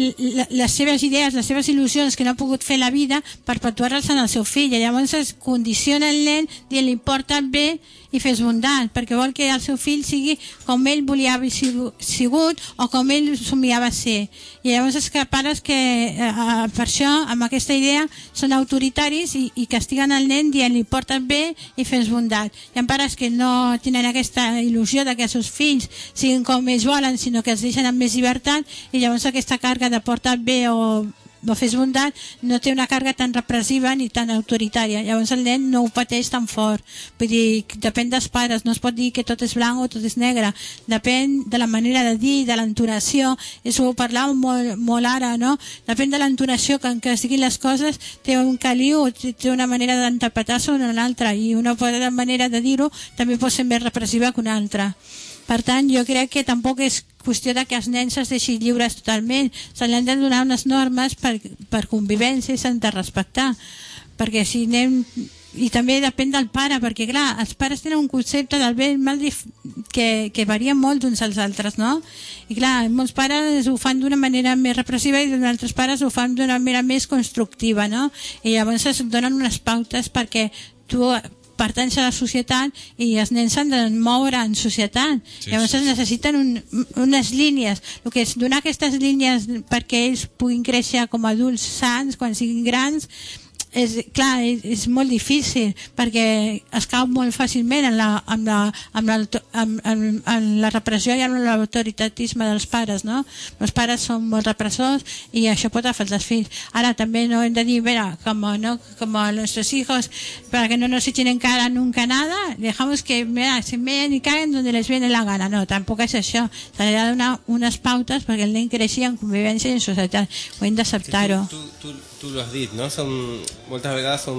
les seves idees, les seves il·lusions que no ha pogut fer la vida, perpetuar-les en el seu fill, i llavors es condiciona el nen dient li porta bé i fes bondat, perquè vol que el seu fill sigui com ell volia haver sigut o com ell somiava ser. I llavors és que pares que eh, per això, amb aquesta idea, són autoritaris i, i castiguen el nen dient li porta't bé i fes bondat. Hi ha pares que no tenen aquesta il·lusió de que els seus fills siguin com ells volen, sinó que els deixen amb més llibertat, i llavors aquesta càrrega de porta't bé o no fes bondat no té una càrrega tan repressiva ni tan autoritària, llavors el nen no ho pateix tan fort. Vull dir, depèn dels pares, no es pot dir que tot és blanc o tot és negre, depèn de la manera de dir, de l'entonació, això ho parlàvem molt, molt ara, no? Depèn de l'entonació que en què siguin les coses, té un caliu, té una manera d'interpretar-se o una altra, i una manera de dir-ho també pot ser més repressiva que una altra. Per tant, jo crec que tampoc és qüestió de que els nens es deixin lliures totalment, se li han de donar unes normes per, per convivència i s'han de respectar, perquè si anem... I també depèn del pare, perquè clar, els pares tenen un concepte del bé i mal que, que varia molt d'uns als altres, no? I clar, molts pares ho fan d'una manera més repressiva i altres pares ho fan d'una manera més constructiva, no? I llavors es donen unes pautes perquè tu pertanys a la societat i els nens s'han de moure en societat, sí, llavors sí, sí. necessiten un, unes línies, el que és donar aquestes línies perquè ells puguin créixer com a adults sants quan siguin grans. És, clar, és, és molt difícil perquè es cau molt fàcilment en la, en la, en la, en, en, en la repressió i en l'autoritatisme dels pares, no? Els pares són molt repressors i això pot afectar els fills. Ara també no hem de dir, mira, com, no, com a nuestros hijos, para que no nos echen en cara nunca nada, dejamos que mira, se meen y caen donde les viene la gana. No, tampoc és això. S'ha de donar unes pautes perquè el nen creixi en convivència i en societat. Ho hem d'acceptar-ho. Tu, tu, tu, tu lo has dit, no? Som, moltes vegades son,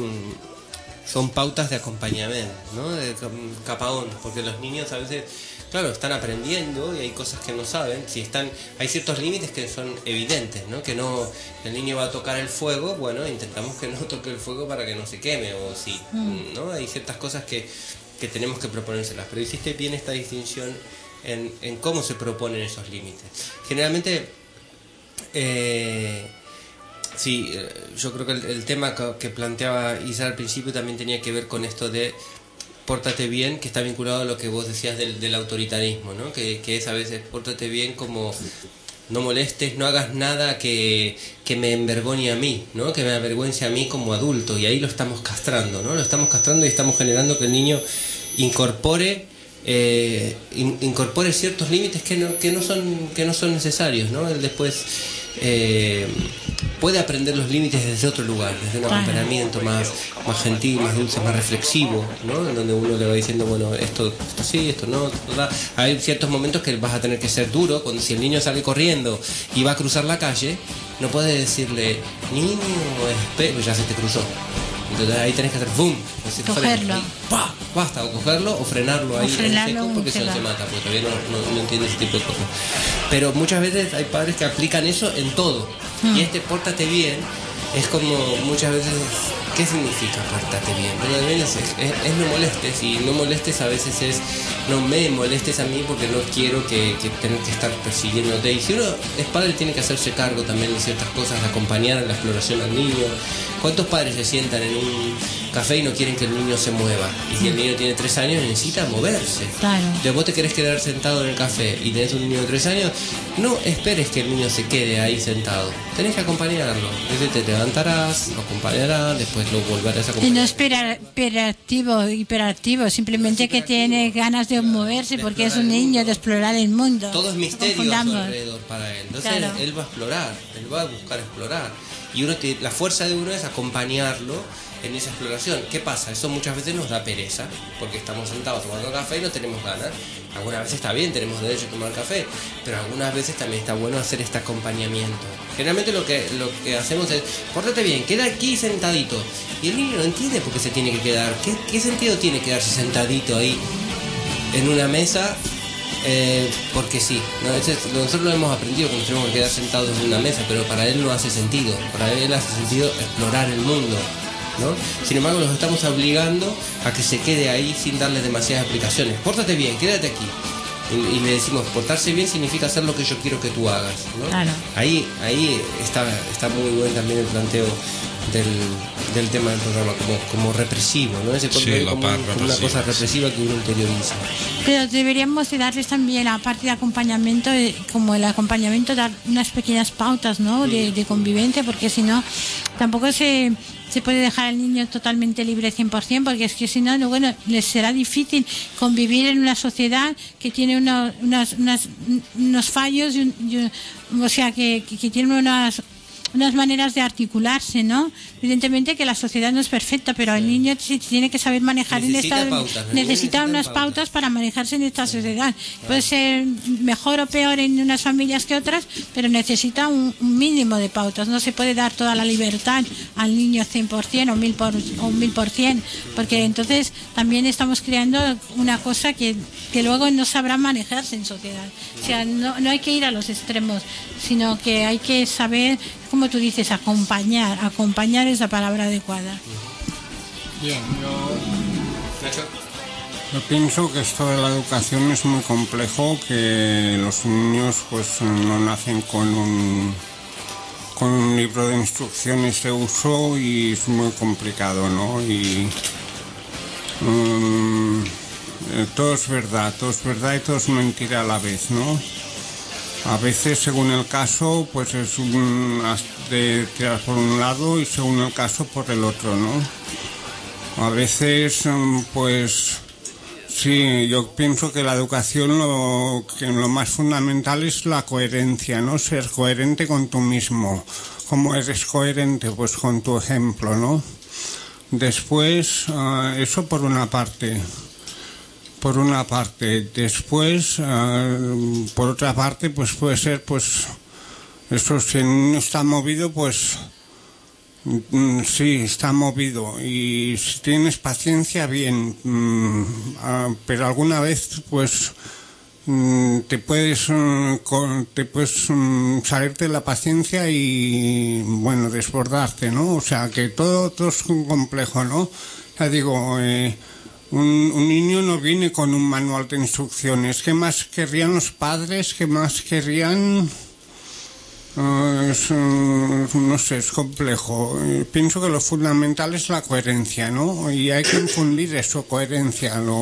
son pautas de acompañamiento, ¿no? De cap a on, porque los niños a veces, claro, están aprendiendo y hay cosas que no saben. Si están, hay ciertos límites que son evidentes, ¿no? Que no, el niño va a tocar el fuego, bueno, intentamos que no toque el fuego para que no se queme, o si, mm. ¿no? Hay ciertas cosas que, que tenemos que proponérselas. Pero hiciste bien esta distinción en, en cómo se proponen esos límites. Generalmente, eh, sí, yo creo que el, el tema que, que planteaba Isa al principio también tenía que ver con esto de pórtate bien, que está vinculado a lo que vos decías del, del autoritarismo, ¿no? Que, que es a veces pórtate bien como no molestes, no hagas nada que, que me envergone a mí, ¿no? Que me avergüence a mí como adulto, y ahí lo estamos castrando, ¿no? Lo estamos castrando y estamos generando que el niño incorpore eh, in, incorpore ciertos límites que no, que no son que no son necesarios, ¿no? Él después eh, puede aprender los límites desde otro lugar, desde un acompañamiento más, más gentil, más dulce, más reflexivo, ¿no? En donde uno le va diciendo, bueno, esto, esto sí, esto no, esto da. Hay ciertos momentos que vas a tener que ser duro, cuando si el niño sale corriendo y va a cruzar la calle, no puedes decirle, niño, espera, ya se te cruzó. Entonces ahí tenés que hacer boom, cogerlo, ¡pah! Basta, o cogerlo o frenarlo ahí o frenarlo en seco, porque se si no va. se mata, porque todavía no, no, no entiende ese tipo de cosas. Pero muchas veces hay padres que aplican eso en todo. Mm. Y este pórtate bien es como muchas veces, ¿qué significa pórtate bien? Pórtate bien es, es, es no molestes, y no molestes a veces es no me molestes a mí porque no quiero que, que tener que estar persiguiéndote. Y si uno es padre tiene que hacerse cargo también de ciertas cosas, de acompañar en la exploración al niño. ¿Cuántos padres se sientan en un café y no quieren que el niño se mueva? Y si el niño tiene tres años necesita moverse. Claro. Entonces vos te querés quedar sentado en el café y tenés un niño de tres años, no esperes que el niño se quede ahí sentado. Tenés que acompañarlo. Entonces te levantarás, lo acompañarás, después lo volverás a acompañar. Y no es hiper- hiperactivo, hiperactivo, simplemente que tiene ganas de moverse porque es un niño, de explorar el mundo. Todo es No misterio a su confundamos. alrededor para él. Entonces Claro. él va a explorar, él va a buscar explorar. Y uno te- la fuerza de uno es acompañarlo en esa exploración. ¿Qué pasa? Eso muchas veces nos da pereza, porque estamos sentados tomando café y no tenemos ganas. Algunas veces está bien, tenemos derecho a tomar café, pero algunas veces también está bueno hacer este acompañamiento. Generalmente lo que, lo que hacemos es, pórtate bien, queda aquí sentadito. Y el niño no entiende por qué se tiene que quedar. ¿Qué, qué sentido tiene quedarse sentadito ahí en una mesa? Eh, porque sí, ¿no? Ese- nosotros lo hemos aprendido que nos tenemos que quedar sentados en una mesa, pero para él no hace sentido. Para él hace sentido explorar el mundo, ¿no? Sin embargo, los estamos obligando a que se quede ahí sin darle demasiadas explicaciones. Pórtate bien, quédate aquí. Y, y le decimos, portarse bien significa hacer lo que yo quiero que tú hagas, ¿no? Claro. Ahí, ahí está, está muy bueno también el planteo del, del tema del programa, como, como represivo, ¿no? Ese Sí, como, la como, parte como una cosa represiva, represiva que uno interioriza. Pero deberíamos de darles también, aparte de acompañamiento, eh, como el acompañamiento, dar unas pequeñas pautas, ¿no? de, de convivencia, porque si no, tampoco se, se puede dejar al niño totalmente libre cien por ciento, porque es que si no, bueno, les será difícil convivir en una sociedad que tiene uno- unas, unas, unos fallos, y un- y un- o sea, que, que, que tiene unas unas maneras de articularse, ¿no? Evidentemente que la sociedad no es perfecta, pero el niño se tiene que saber manejar Necesita en esta pautas, los niños necesita necesitan unas pautas para manejarse en esta sociedad. Puede ser mejor o peor en unas familias que otras, pero necesita un, un mínimo de pautas. No se puede dar toda la libertad al niño cien por ciento o mil por o mil por cien, porque entonces también estamos creando una cosa que, que luego no sabrá manejarse en sociedad. O sea, no, no hay que ir a los extremos, sino que hay que saber, como tú dices, acompañar. Acompañar es la palabra adecuada. Bien, yo pienso que esto de la educación es muy complejo, que los niños pues no nacen con un con un libro de instrucciones de uso y es muy complicado, ¿no? Y mm, eh, todo es verdad, todo es verdad y todo es mentira a la vez, ¿no? A veces, según el caso, pues es un as- de tirar por un lado y según el caso por el otro, ¿no? A veces, mm, pues sí, yo pienso que la educación lo, que lo más fundamental es la coherencia, ¿no? Ser coherente con tú mismo. ¿Cómo eres coherente? Pues con tu ejemplo, ¿no? Después, ah, eso por una parte. Por una parte. Después, ah, por otra parte, pues puede ser, pues, eso, si el niño está movido, pues, mm, sí, está movido. Y si tienes paciencia, bien. Mm, ah, pero alguna vez, pues, mm, te puedes, mm, con- te puedes mm, salirte de la paciencia y, bueno, desbordarte, ¿no? O sea, que todo, todo es un complejo, ¿no? Ya digo, eh, Un, un niño no viene con un manual de instrucciones. ¿Qué más querrían los padres? ¿Qué más querrían? Uh, es, uh, no sé, es complejo. Uh, pienso que lo fundamental es la coherencia, ¿no? Y hay que infundir eso, coherencia. Lo...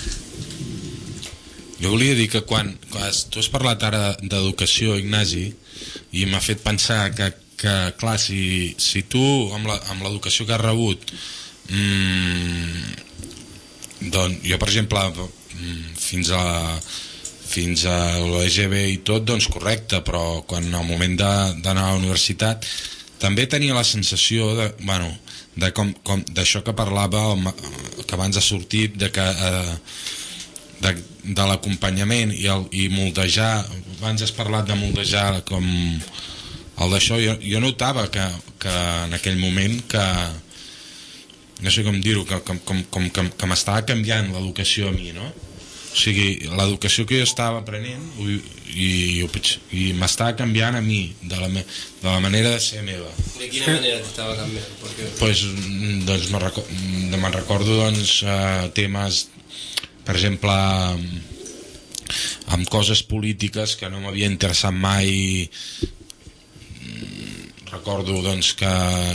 Jo volia dir que quan, quan tu has parlat ara d'educació, Ignasi, i m'ha fet pensar que, que clar, si, si tu amb l'educació que has rebut mmm, doncs jo per exemple fins a fins a l'E G B i tot, doncs correcte, però quan al moment d'anar a la universitat també tenia la sensació de, bueno, de com, com, d'això que parlava que abans ha sortit de que eh, de, de l'acompanyament i, el, i moldejar, abans has parlat de moldejar com el d'això, jo, jo notava que, que en aquell moment que no sé com dir-ho, que, com, com, com, que, que m'estava canviant l'educació a mi, no? O sigui, l'educació que jo estava aprenent i, i, i m'estava canviant a mi de la, me, de la manera de ser meva. De quina manera t'estava canviant? Pues, doncs me'n recordo, me recordo doncs, eh, temes, per exemple, amb coses polítiques que no m'havia interessat mai. Recordo doncs que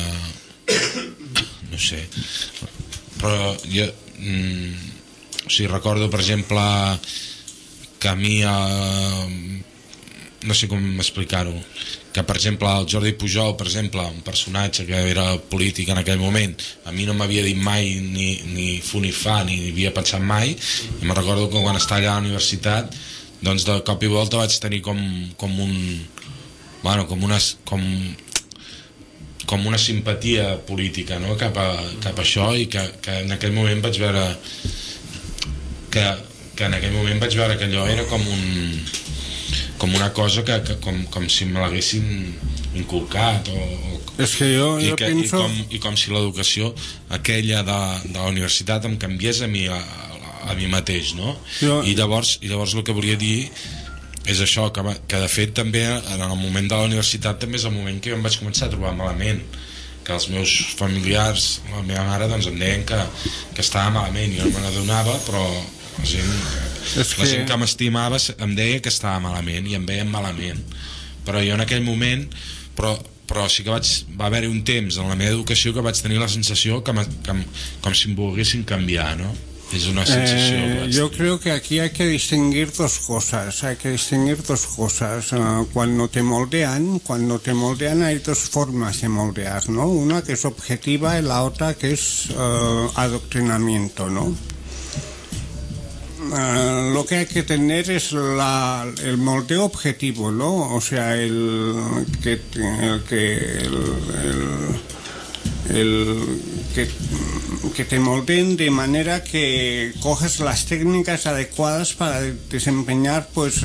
no sé, però jo mm, o sigui, recordo per exemple que a mi eh, no sé com explicar-ho, que per exemple el Jordi Pujol, per exemple, un personatge que era polític en aquell moment, a mi no m'havia dit mai ni, ni fu ni fa, ni havia pensat mai, i me'n recordo que quan estava allà a la universitat doncs de cop i volta vaig tenir com, com un bueno, com unes com com una simpatia política, no? cap, a, cap a això, i que, que en aquell moment vaig veure que, que en aquell moment vaig veure que allò era com un com una cosa que, que com, com si me l'haguessin inculcat o, és que jo, i, jo que, penso... i, com, i com si l'educació aquella de, de la universitat em canviés a mi a, a mi mateix, no? Jo... I, llavors, i llavors el que volia dir és això, que, que de fet també en el moment de la universitat també és el moment que jo em vaig començar a trobar malament, que els meus familiars, la meva mare doncs em deien que, que estava malament, jo no me n'adonava, però la gent, és la que... gent que m'estimava em deia que estava malament i em veien malament, però jo en aquell moment però, però sí que vaig, va haver-hi un temps en la meva educació que vaig tenir la sensació que, que com si em volguessin canviar, no? Es una sensación. Eh, yo creo que aquí hay que distinguir dos cosas. Hay que distinguir dos cosas. Uh, cuando te moldean, cuando te moldean hay dos formas de moldear, ¿no? Una que es objetiva y la otra que es uh, adoctrinamiento, ¿no? Uh, lo que hay que tener es la, el moldeo objetivo, ¿no? O sea, el que el que el, el, el que que te moldeen de manera que coges las técnicas adecuadas para desempeñar pues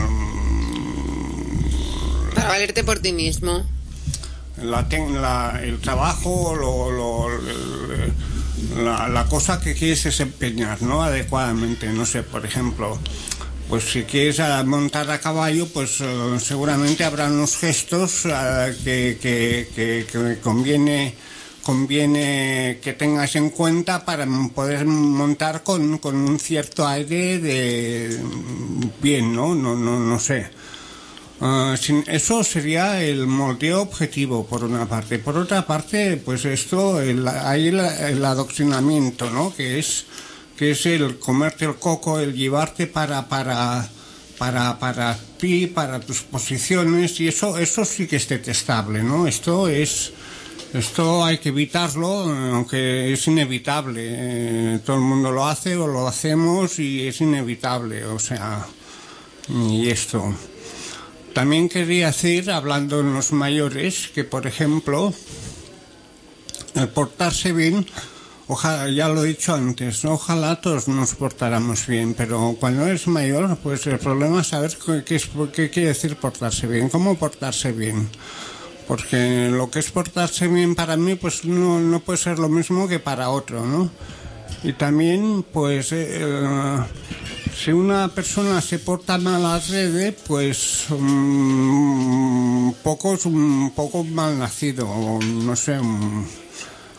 para valerte por ti mismo la, la, el trabajo lo, lo, el, la, la cosa que quieres desempeñar, ¿no? Adecuadamente, no sé, por ejemplo, pues si quieres montar a caballo, pues uh, seguramente habrá unos gestos uh, que, que, que, que conviene conviene que tengas en cuenta para poder montar con, con un cierto aire de bien, ¿no? No, no, no sé. Uh, sin, eso sería el moldeo objetivo, por una parte. Por otra parte, pues esto, el, hay el, el adoctrinamiento, ¿no? Que es, que es el comerte el coco, el llevarte para, para, para, para ti, para tus posiciones, y eso, eso sí que es detestable, ¿no? Esto es... Esto hay que evitarlo, aunque es inevitable. Eh, todo el mundo lo hace o lo hacemos y es inevitable, o sea, y esto. También quería decir, hablando en los mayores, que por ejemplo, el portarse bien, ojalá, ya lo he dicho antes, ¿no? Ojalá todos nos portáramos bien, pero cuando eres mayor, pues el problema es saber qué, es, qué quiere decir portarse bien, cómo portarse bien. Porque lo que es portarse bien para mí pues no, no puede ser lo mismo que para otro, ¿no? Y también pues eh, si una persona se porta mal adrede, pues un poco es un poco mal nacido, o no sé, un,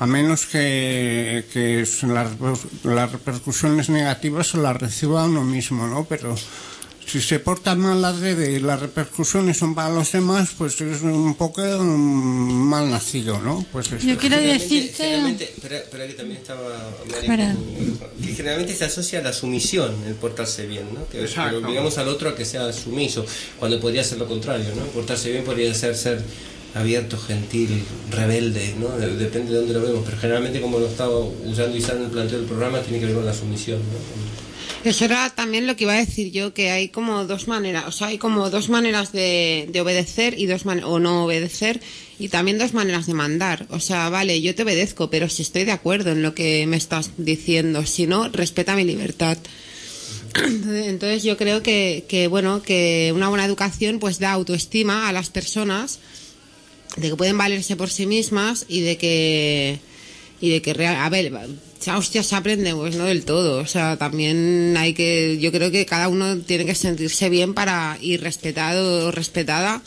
a menos que, que las, las repercusiones negativas las reciba uno mismo, ¿no? Pero si se porta mal adrede y las repercusiones son para los demás, pues es un poco um, mal nacido, ¿no? Pues eso. Yo quiero decir que... Generalmente, espera, espera que también estaba... Espera. Que generalmente se asocia a la sumisión, el portarse bien, ¿no? Que Exacto. que obligamos al otro a que sea sumiso, cuando podría ser lo contrario, ¿no? Portarse bien podría ser ser abierto, gentil, rebelde, ¿no? De- depende de dónde lo vemos, pero generalmente, como lo estaba usando Isán en el planteo del programa, tiene que ver con la sumisión, ¿no? Eso era también lo que iba a decir yo, que hay como dos maneras, o sea, hay como dos maneras de, de obedecer y dos man- o no obedecer, y también dos maneras de mandar. O sea, vale, yo te obedezco, pero si estoy de acuerdo en lo que me estás diciendo, si no, respeta mi libertad. Entonces yo creo que, que bueno, que una buena educación pues da autoestima a las personas, de que pueden valerse por sí mismas y de que y de que real, a ver, esa hostia se aprende, pues no del todo, o sea, también hay que, yo creo que cada uno tiene que sentirse bien para ir respetado o respetada.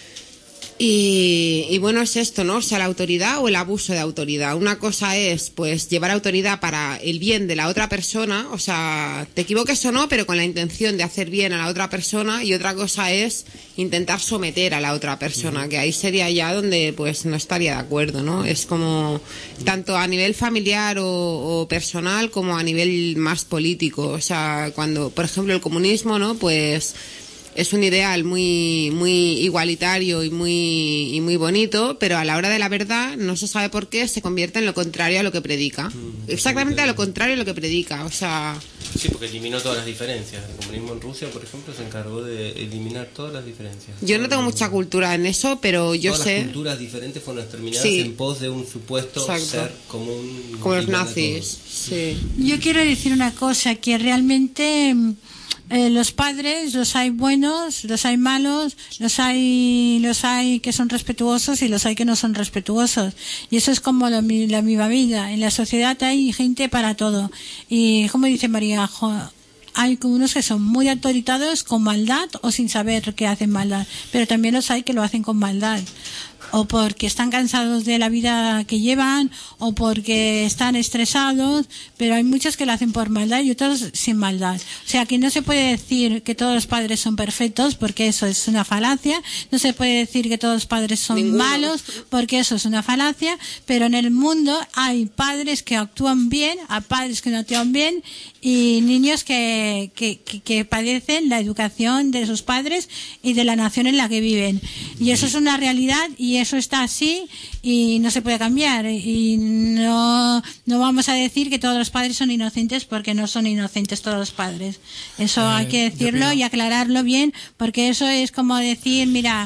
Y, y bueno, es esto, ¿no? O sea, la autoridad o el abuso de autoridad. Una cosa es, pues, llevar autoridad para el bien de la otra persona, o sea, te equivoques o no, pero con la intención de hacer bien a la otra persona, y otra cosa es intentar someter a la otra persona, que ahí sería ya donde, pues, no estaría de acuerdo, ¿no? Es como, tanto a nivel familiar o, o personal, como a nivel más político. O sea, cuando, por ejemplo, el comunismo, ¿no? Pues es un ideal muy muy igualitario y muy y muy bonito, pero a la hora de la verdad no se sabe por qué se convierte en lo contrario a lo que predica. Exactamente a lo contrario a lo que predica, o sea... Sí, porque eliminó todas las diferencias. El comunismo en Rusia, por ejemplo, se encargó de eliminar todas las diferencias. Yo no tengo mucha cultura en eso, pero yo todas sé... las culturas diferentes fueron exterminadas Sí. en pos de un supuesto Exacto. ser común. Como los igual de nazis, sí. Yo quiero decir una cosa, que realmente mm, eh, los padres los hay buenos, los hay malos, los hay los hay que son respetuosos y los hay que no son respetuosos. Y eso es como la, mi- la misma vida. En la sociedad hay gente para todo. Y como dice María, jo- hay unos que son muy autoritarios con maldad o sin saber que hacen maldad, pero también los hay que lo hacen con maldad, o porque están cansados de la vida que llevan, o porque están estresados, pero hay muchos que lo hacen por maldad y otros sin maldad. O sea que no se puede decir que todos los padres son perfectos, porque eso es una falacia. No se puede decir que todos los padres son Ninguno. malos, porque eso es una falacia. Pero en el mundo hay padres que actúan bien, hay padres que no actúan bien, y niños que, que, que, que padecen la educación de sus padres y de la nación en la que viven. Y eso es una realidad, y eso está así y no se puede cambiar. Y no, no vamos a decir que todos los padres son inocentes, porque no son inocentes todos los padres. Eso Eh, hay que yo decirlo opino- y aclararlo bien, porque eso es como decir, mira,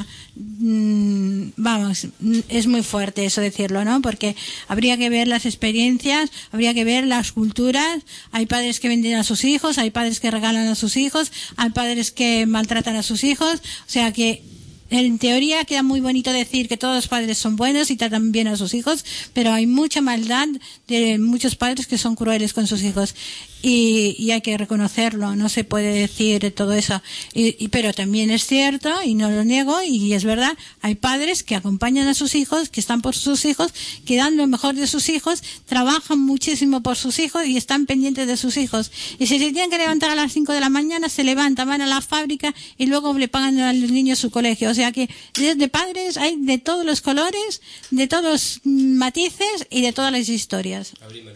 mm, vamos, mm, es muy fuerte eso decirlo, ¿no? Porque habría que ver las experiencias, habría que ver las culturas. Hay padres que venden a sus hijos, hay padres que regalan a sus hijos, hay padres que maltratan a sus hijos. O sea que en teoría queda muy bonito decir que todos los padres son buenos y tratan bien a sus hijos, pero hay mucha maldad de muchos padres que son crueles con sus hijos, y, y hay que reconocerlo. No se puede decir todo eso, y, y- pero también es cierto, y no lo niego, y es verdad, hay padres que acompañan a sus hijos, que están por sus hijos, que dan lo mejor de sus hijos, trabajan muchísimo por sus hijos y están pendientes de sus hijos, y si se tienen que levantar a las cinco de la mañana, se levantan, van a la fábrica y luego le pagan a los niños su colegio. O sea que de padres hay de todos los colores, de todos los matices y de todas las historias.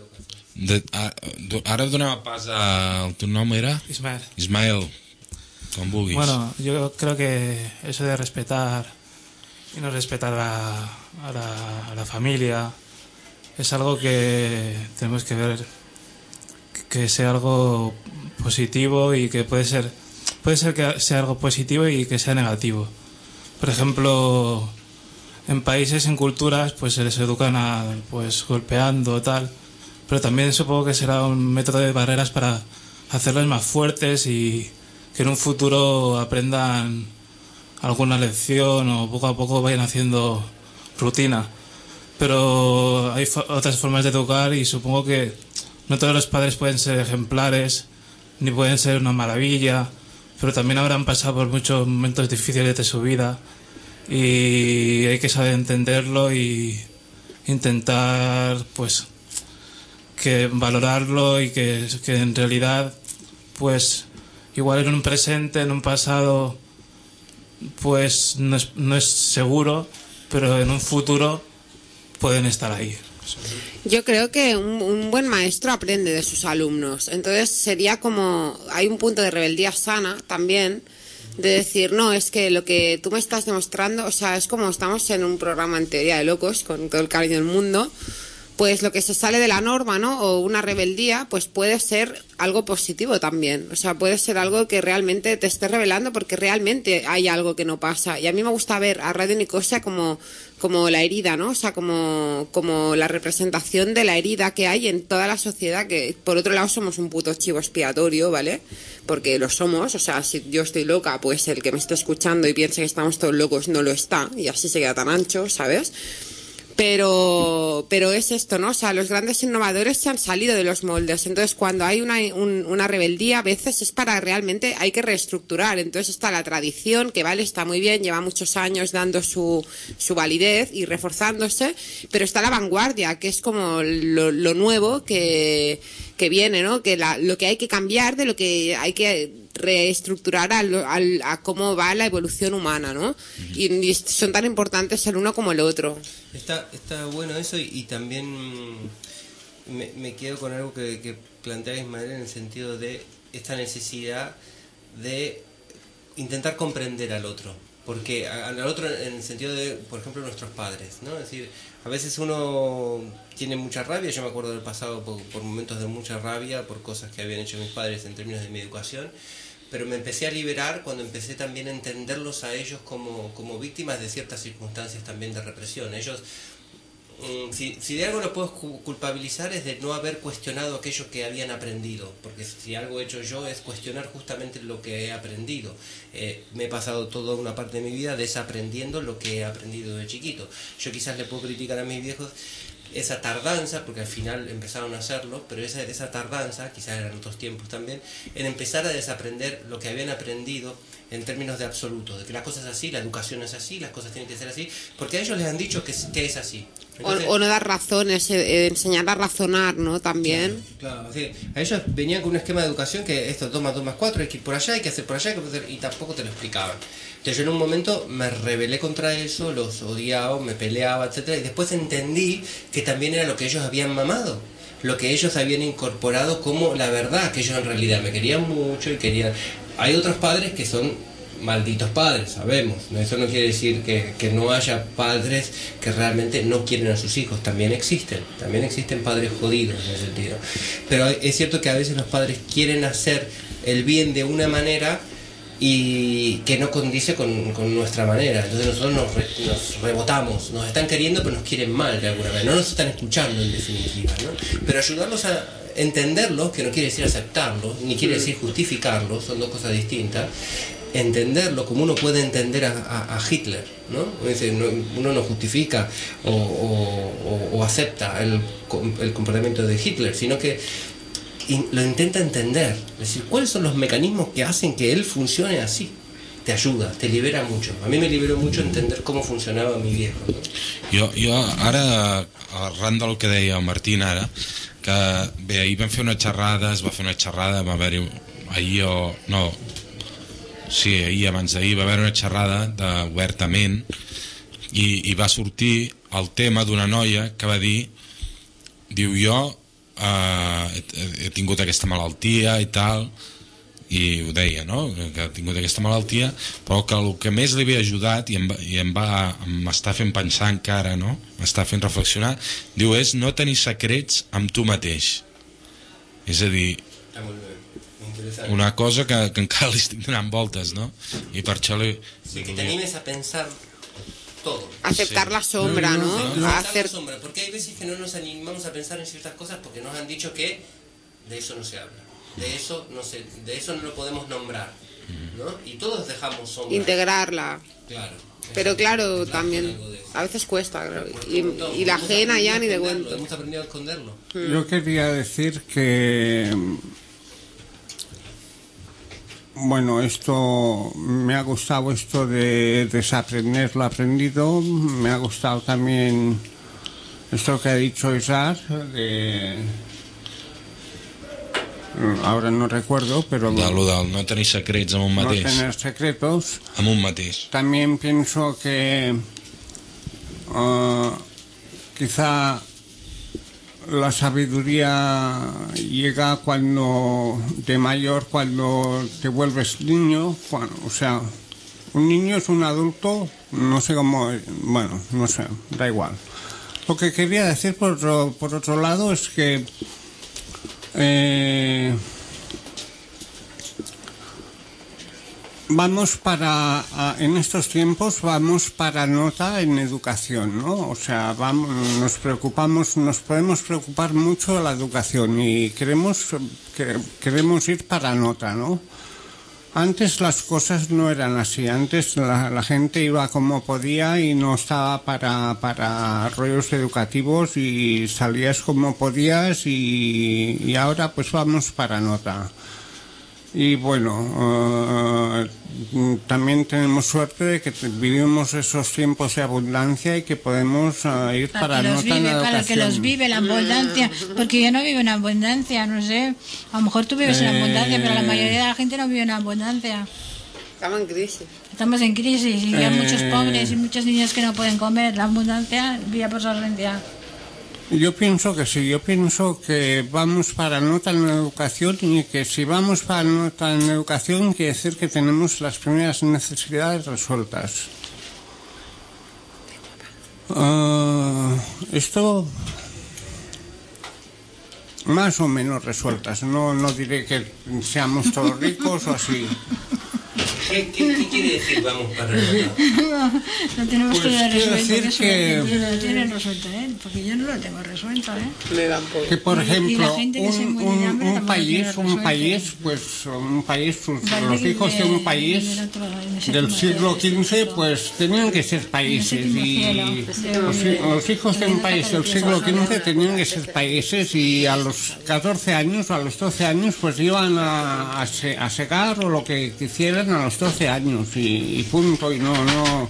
De, a, do- ara donem pas a... El teu nom era? Ismael. Ismael, com vulguis. Bueno, yo creo que eso de respetar y no respetar a, a la, a la familia es algo que tenemos que ver que sea algo positivo, y que puede ser puede ser que sea algo positivo y que sea negativo. Por ejemplo, en países, en culturas, pues se les educan a, pues golpeando tal, pero también supongo que será un método de barreras para hacerlos más fuertes y que en un futuro aprendan alguna lección, o poco a poco vayan haciendo rutina. Pero hay fo- otras formas de educar, y supongo que no todos los padres pueden ser ejemplares ni pueden ser una maravilla, pero también habrán pasado por muchos momentos difíciles de su vida, y hay que saber entenderlo y intentar pues que valorarlo y que, que en realidad pues igual en un presente, en un pasado pues no es, no es seguro, pero en un futuro pueden estar ahí. Yo creo que un, un buen maestro aprende de sus alumnos. Entonces sería como... Hay un punto de rebeldía sana también, de decir, no, es que lo que tú me estás demostrando, o sea, es como estamos en un programa en teoría de locos, con todo el cariño del mundo, pues lo que se sale de la norma, ¿no? O una rebeldía, pues puede ser algo positivo también. O sea, puede ser algo que realmente te esté revelando porque realmente hay algo que no pasa. Y a mí me gusta ver a Radio Nicosia como, como la herida, ¿no? O sea, como, como la representación de la herida que hay en toda la sociedad, que por otro lado somos un puto chivo expiatorio, ¿vale? Porque lo somos, o sea, si yo estoy loca, pues el que me esté escuchando y piense que estamos todos locos no lo está, y así se queda tan ancho, ¿sabes? Pero, pero es esto, ¿no? O sea, los grandes innovadores se han salido de los moldes. Entonces, cuando hay una, un, una rebeldía, a veces es para realmente, hay que reestructurar. Entonces está la tradición, que vale, está muy bien, lleva muchos años dando su, su validez y reforzándose, pero está la vanguardia, que es como lo, lo nuevo que, que viene, ¿no? Que la, lo que hay que cambiar, de lo que hay que reestructurar al, al, a cómo va la evolución humana, ¿no? Uh-huh. y, y son tan importantes el uno como el otro. Está, está bueno eso y, y también me, me quedo con algo que, que plantea Ismael en el sentido de esta necesidad de intentar comprender al otro. Porque al otro en el sentido de, por ejemplo, nuestros padres, ¿no? Es decir, a veces uno tiene mucha rabia, yo me acuerdo del pasado por, por momentos de mucha rabia, por cosas que habían hecho mis padres en términos de mi educación, pero me empecé a liberar cuando empecé también a entenderlos a ellos como, como víctimas de ciertas circunstancias también de represión. Ellos, mm, si, si de algo lo puedo culpabilizar es de no haber cuestionado aquello que habían aprendido, porque si algo he hecho yo es cuestionar justamente lo que he aprendido. Eh, me he pasado toda una parte de mi vida desaprendiendo lo que he aprendido de chiquito. Yo quizás le puedo criticar a mis viejos esa tardanza, porque al final empezaron a hacerlo, pero esa, esa tardanza, quizás eran otros tiempos también, en empezar a desaprender lo que habían aprendido en términos de absoluto, de que la cosa es así, la educación es así, las cosas tienen que ser así, porque a ellos les han dicho que es, que es así. Entonces, o, o no dar razones, eh, enseñar a razonar, ¿no? También. Claro, claro, sí. A ellos venían con un esquema de educación que esto, dos más dos más cuatro, hay que ir por allá, hay que hacer por allá, hay que hacer, y tampoco te lo explicaban. Entonces yo en un momento me rebelé contra eso, los odiaba, me peleaba, etcétera, y después entendí que también era lo que ellos habían mamado, lo que ellos habían incorporado como la verdad, que ellos en realidad me querían mucho y querían... Hay otros padres que son malditos padres, sabemos, eso no quiere decir que, que no haya padres que realmente no quieren a sus hijos, también existen, también existen padres jodidos en ese sentido, pero es cierto que a veces los padres quieren hacer el bien de una manera y que no condice con, con nuestra manera, entonces nosotros nos, re, nos rebotamos, nos están queriendo pero nos quieren mal de alguna manera, no nos están escuchando en definitiva, ¿no? Pero ayudarlos a entenderlos, que no quiere decir aceptarlos, ni quiere decir justificarlos, son dos cosas distintas, entenderlo como uno puede entender a, a, a Hitler, ¿no? Uno no justifica o, o, o acepta el, el comportamiento de Hitler, sino que lo intenta entender, es decir, cuáles son los mecanismos que hacen que él funcione así. Te ayuda, te libera mucho. A mí me liberó mucho entender cómo funcionava mi viejo, no? Jo, jo ara, arran del que deia el Martín ara, que bé, ahir vam fer una xerrada, es va fer una xerrada, va haver-hi ahir o... no, sí, ahir, abans d'ahir, va haver una xerrada de, obertament i, i va sortir el tema d'una noia que va dir, diu, jo eh, he, he tingut aquesta malaltia i tal, i ho deia, no? Que ha tingut aquesta malaltia, però que el que més li havia ajudat i em, va, i em va m'està fent pensar encara, no? M'està fent reflexionar, diu, és no tenir secrets amb tu mateix. És a dir, una cosa que, que encara li estic donant voltes, no? I per això li... Sí, que t'animes a pensar todo. Aceptar sí. la sombra, ¿no? ¿no? no, no. A Aceptar hacer... la sombra, porque hay veces que no nos animamos a pensar en ciertas cosas porque nos han dicho que de eso no se habla. De eso no se, de eso no lo podemos nombrar, ¿no? Y todos dejamos sombra. Integrarla. Claro. Pero claro, también a veces cuesta, claro. y, y la ajena ya ni de cuento. Hemos aprendido a esconderlo. Yo quería decir que, bueno, esto me ha gustado, esto de desaprender lo aprendido, me ha gustado también esto que ha dicho Isaac, de... ahora no recuerdo, pero... De lo del no tenir secrets amb un mateix. No tener secretos. Amb un mateix. También pienso que uh, quizá la sabiduría llega cuando de mayor, cuando te vuelves niño, cuando, o sea, un niño es un adulto, no sé cómo, bueno, no sé, da igual. Lo que quería decir por otro, por otro lado es que eh, vamos para, a, en estos tiempos vamos para nota en educación, ¿no? O sea, vamos, nos preocupamos, nos podemos preocupar mucho de la educación y queremos, que, queremos ir para nota, ¿no? Antes las cosas no eran así, antes la, la gente iba como podía y no estaba para, para rollos educativos y salías como podías y, y ahora pues vamos para nota. Y bueno, uh, también tenemos suerte de que vivimos esos tiempos de abundancia y que podemos uh, ir para, para nota vive, en la para educación. que los vive la abundancia, porque yo no vivo en abundancia, no sé, a lo mejor tú vives eh... en abundancia, pero la mayoría de la gente no vive en abundancia. Estamos en crisis. Estamos en crisis y hay Eh... muchos pobres y muchos niños que no pueden comer, la abundancia vía por sorrencia. Yo pienso que sí, yo pienso que vamos para nota en la educación y que si vamos para nota en la educación quiere decir que tenemos las primeras necesidades resueltas. Uh, esto más o menos resueltas, no, no diré que seamos todos ricos o así. ¿Qué, qué, qué quiere decir vamos para nota? No, no tenemos Pues todo quiero resuelto, decir eso que- lo, lo tiene resuelto él, porque yo no lo tengo resuelto, ¿eh? Me dan por... Que por Y- y la ejemplo gente que se un, muere de un- hambre un tampoco país tiene un resuelto. país pues un país sus- Vale, los hijos de un de- país del otro- en ese del tema siglo de- quince pues tenían que ser países y los, hi- los hijos de un país del siglo quince tenían que ser países y a los catorce años o a los doce años pues iban a, a, se- a secar o lo que quisieran a los doce años y, y punto y no no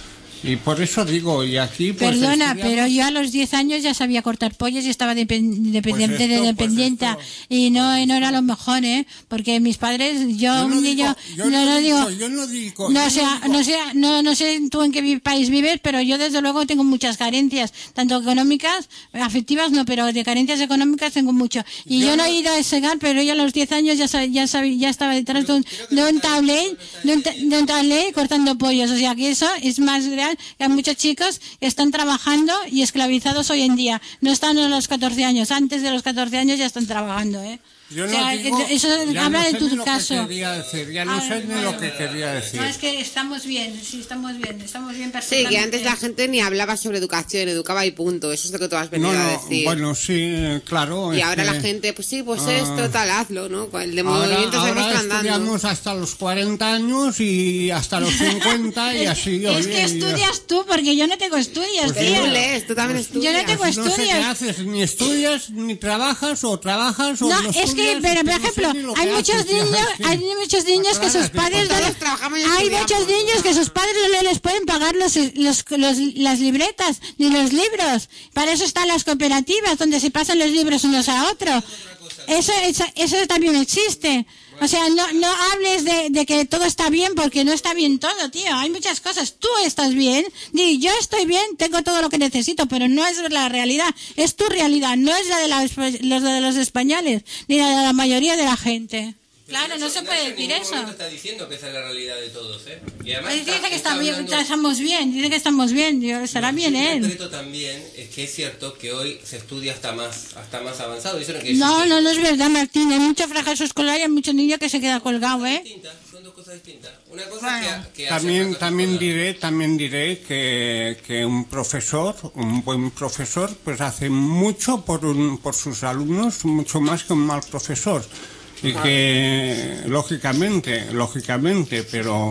y por eso digo y aquí pues Perdona, estudiamos- pero yo a los diez años ya sabía cortar pollos y estaba depen- dependiente Pues esto, de dependiente y no, y no era lo mejor, ¿eh? Porque mis padres, yo, un niño, yo no, no no digo- digo, yo no digo- no yo sé, no digo- no sé, no, no sé tú en qué vi- país vives, pero yo desde luego tengo muchas carencias, tanto económicas, afectivas no, pero de carencias económicas tengo mucho. Y yo, no he ido a segar, pero yo a los diez años ya sab- ya sabía, ya estaba detrás de un, de un tablet, de un, ta- de un tablet cortando pollos, o sea que eso es más real que hay muchos chicos que están trabajando y esclavizados hoy en día. No están a los catorce años, antes de los catorce años ya están trabajando, ¿eh? Yo O no sea, digo- que eso ya habla no de sé tu ni lo que caso. quería decir, ya no Ah, sé ni bueno. lo que quería decir. No, es que estamos bien, sí, estamos bien, estamos bien Sí, perfectamente. que antes la gente ni hablaba sobre educación, educaba y punto. Eso es lo que tú has venido No, a no, decir. bueno, sí, claro. y es ahora que- la gente, pues sí, pues Ah. esto, tal, hazlo, ¿no? El de Ahora, movimientos se ahora muestran dando. estudiamos hasta los cuarenta años y hasta los cincuenta y así. Es oye, que y- estudias tú, porque yo no tengo estudios, Pues tío. tú lees, tú también Yo no tengo Pues no sé qué estudios. haces, ni estudias, ni trabajas, o trabajas, o No, no es que, estudias, pero por no sé ejemplo, ni lo que hay muchos haces, ya, niños, sí. hay muchos niños que sus padres no les, hay muchos niños que sus padres no les pueden pagar los, los, los- las libretas ni los libros. Para eso están las cooperativas donde se pasan los libros unos a otros. Eso, eso, eso también existe. O sea, no, no hables de, de que todo está bien porque no está bien todo, tío. Hay muchas cosas. Tú estás bien, di, yo estoy bien, tengo todo lo que necesito, pero no es la realidad. Es tu realidad, no es la de, la, los de los españoles, ni la de la mayoría de la gente. Claro, no se puede decir eso. Está diciendo que esa es la realidad de todos, ¿eh? Y además Pues está- dice que está está bien, hablando- estamos bien, dice que estamos bien, yo- estará bien Lo él. concreto también es que es cierto que hoy se estudia hasta más hasta más avanzado. Eso no quiere decir No, que- no, no es verdad, Martín, hay mucho fracaso escolar y hay muchos niños que se quedan colgados, ¿eh? Son dos cosas distintas. Una cosa es que, que hacer También, fracaso también escolar. diré, también diré que, que un profesor, un buen profesor, pues hace mucho por, un, por sus alumnos, mucho más que un mal profesor. Y que, lógicamente, lógicamente, pero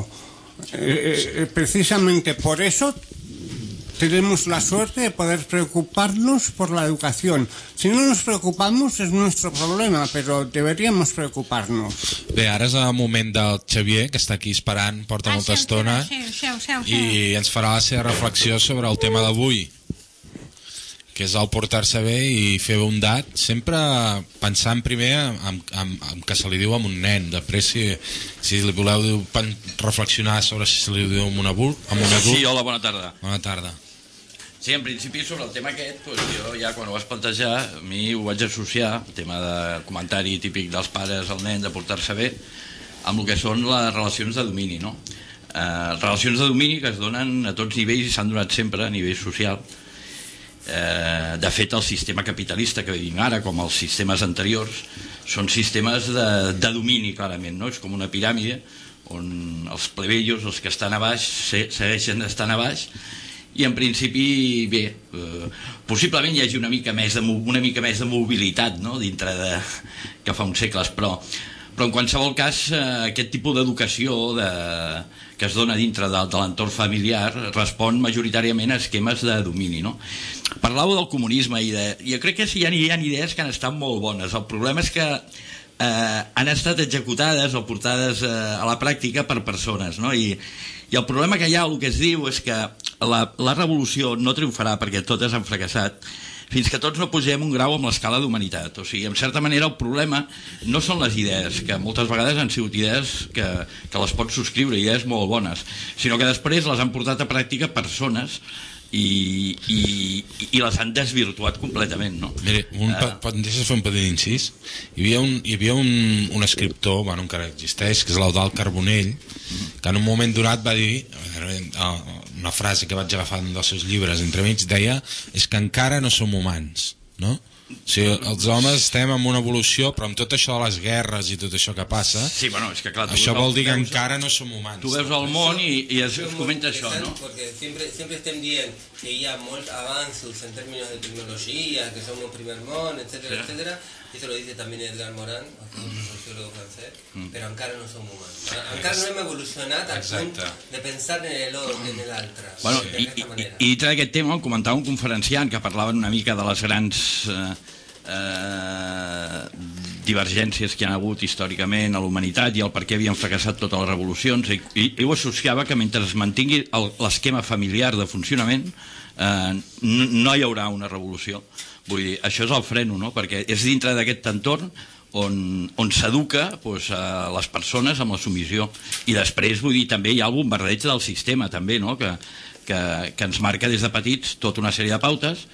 eh, eh, precisamente por eso tenemos la suerte de poder preocuparnos por la educación. Si no nos preocupamos és nuestro problema, però deberíamos preocuparnos. Bé, ara és el moment del Xavier, que està aquí esperant, porta molta estona, Seu, seu, seu, seu. i ens farà la seva reflexió sobre el tema d'avui. que és el portar-se bé i fer bondat, sempre pensant primer en, en, en que se li diu a un nen. Després, si, si li voleu reflexionar sobre si se li diu a un adult... A un adult. Sí, hola, bona tarda. Bona tarda. Sí, en principi, sobre el tema aquest, doncs, jo ja quan ho vas plantejar, a mi ho vaig associar, el tema de comentari típic dels pares al nen, de portar-se bé, amb el que són les relacions de domini, no? Eh, relacions de domini que es donen a tots nivells i s'han donat sempre a nivell social. Eh, de fet, el sistema capitalista que vivim ara, com els sistemes anteriors, són sistemes de, de domini, clarament, no? És com una piràmide on els plebeios, els que estan a baix, se, segueixen estant a baix, i en principi, bé, eh, possiblement hi hagi una mica més de, una mica més de mobilitat, no?, dintre de, que fa uns segles, però, però en qualsevol cas, eh, aquest tipus d'educació de, que es dona dintre de, de l'entorn familiar respon majoritàriament a esquemes de domini, no? Parlàveu del comunisme i de, jo crec que sí, hi ha, hi ha idees que han estat molt bones. El problema és que eh, han estat executades o portades eh, a la pràctica per persones, no? I, i el problema que hi ha, el que es diu, és que la, la revolució no triomfarà perquè totes han fracassat fins que tots no posem un grau amb l'escala d'humanitat. O sigui, en certa manera el problema no són les idees, que moltes vegades han sigut idees que, que les pots subscriure, idees molt bones, sinó que després les han portat a pràctica persones i, i, i les han desvirtuat completament, no? Mire, un, uh, pot, deixes fer un petit incís? Hi havia un, hi havia un, un escriptor, bueno, encara existeix, que és l'Eudald Carbonell, que en un moment donat va dir, una frase que vaig agafar d'un dels seus llibres entremig, deia, és que encara no som humans, no? O sigui, els homes estem en una evolució, però amb tot això de les guerres i tot això que passa, sí, bueno, és que, clar, això vol dir que veus, encara no som humans. Tu veus el món i, i es, es comenta això, no? Porque siempre, siempre estem dient que hi ha molts avanços en términos de tecnología, que somos primer món, etcétera, sí. etcétera. Eso lo dice también Edgar Morin, un sociólogo francés, mm. pero encara no som humans. Encara no hem evolucionat al punt de pensar en l'altre, en l'altre. Bueno, sí. I, i, i dintre d'aquest tema comentava un conferenciant que parlava una mica de les grans eh, eh, divergències que hi ha hagut històricament a la humanitat i el per què havien fracassat totes les revolucions, i, i, i ho associava que mentre es mantingui l'esquema familiar de funcionament eh, no, no hi haurà una revolució. Vull dir, això és el freno, no? Perquè és dintre d'aquest entorn on, on s'educa doncs, a les persones amb la submissió. I després, vull dir, també hi ha el bombardeig del sistema, també, no? Que, que, que ens marca des de petits tota una sèrie de pautes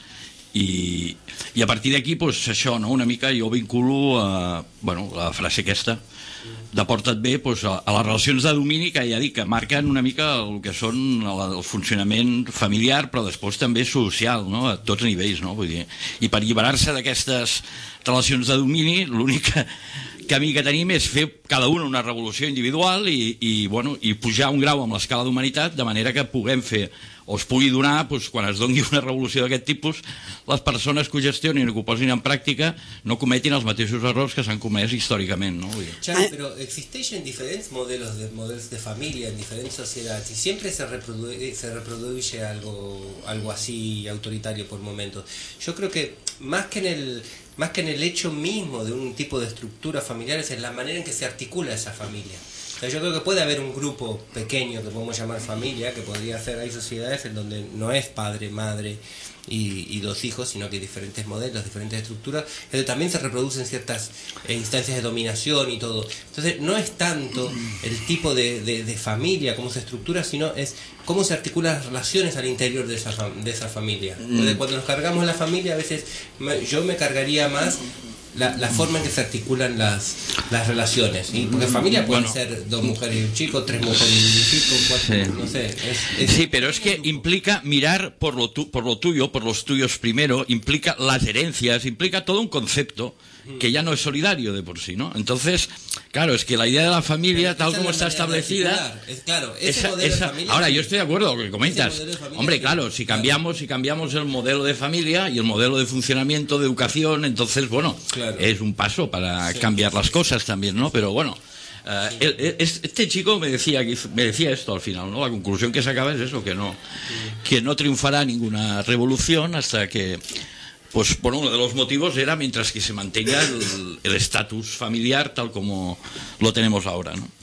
i, i a partir d'aquí, doncs, això, no? Una mica jo vinculo a, bueno, la frase aquesta de porta't bé doncs, a, a les relacions de domini que ja dic que marquen una mica el que són el, el funcionament familiar però després també social, no? A tots nivells, no? Vull dir, i per alliberar-se d'aquestes relacions de domini l'únic camí que tenim és fer cada un una revolució individual i, i, bueno, i pujar un grau amb l'escala d'humanitat de manera que puguem fer o es pugui donar, doncs, quan es doni una revolució d'aquest tipus, les persones que ho gestionin i que ho posin en pràctica no cometin els mateixos errors que s'han comès històricament, no? Xavi, però existeixen diferents modelos de, modelos de familia en diferents sociedades y siempre se reproduce, se reproduce algo, algo así autoritario por momentos. Yo creo que más que en el más que en el hecho mismo de un tipo de estructura familiar es en la manera en que se articula esa familia. O sea, yo creo que puede haber un grupo pequeño que podemos llamar familia, que podría ser, hay sociedades en donde no es padre, madre y, y dos hijos, sino que hay diferentes modelos, diferentes estructuras, pero también se reproducen ciertas eh, instancias de dominación y todo. Entonces no es tanto el tipo de, de, de familia, cómo se estructura, sino es cómo se articulan las relaciones al interior de esa, de esa familia. Entonces, cuando nos cargamos la familia, a veces me, yo me cargaría más La, la forma en que se articulan las, las relaciones, ¿sí? Porque familia pueden bueno. ser dos mujeres y un chico, tres mujeres y un chico, cuatro, sí. no sé. Es, es... Sí, pero es que implica mirar por lo, tu, por lo tuyo, por los tuyos primero, implica las herencias, implica todo un concepto que ya no es solidario de por sí, ¿no? Entonces, claro, es que la idea de la familia, tal como está establecida... Es, claro, ese esa, esa, familia, ahora, yo estoy de acuerdo con lo que comentas. Hombre, claro, si cambiamos, si cambiamos el modelo de familia y el modelo de funcionamiento, de educación, entonces, bueno, claro. es un paso para sí, cambiar sí, las sí. cosas también, ¿no? Pero bueno... Uh, sí. el, el, este chico me decía me decía esto al final, ¿no? La conclusión que sacaba es eso, que no, sí. que no triunfará ninguna revolución hasta que... Pues bueno, uno de los motivos era mientras que se mantenga el estatus familiar tal como lo tenemos ahora, ¿no?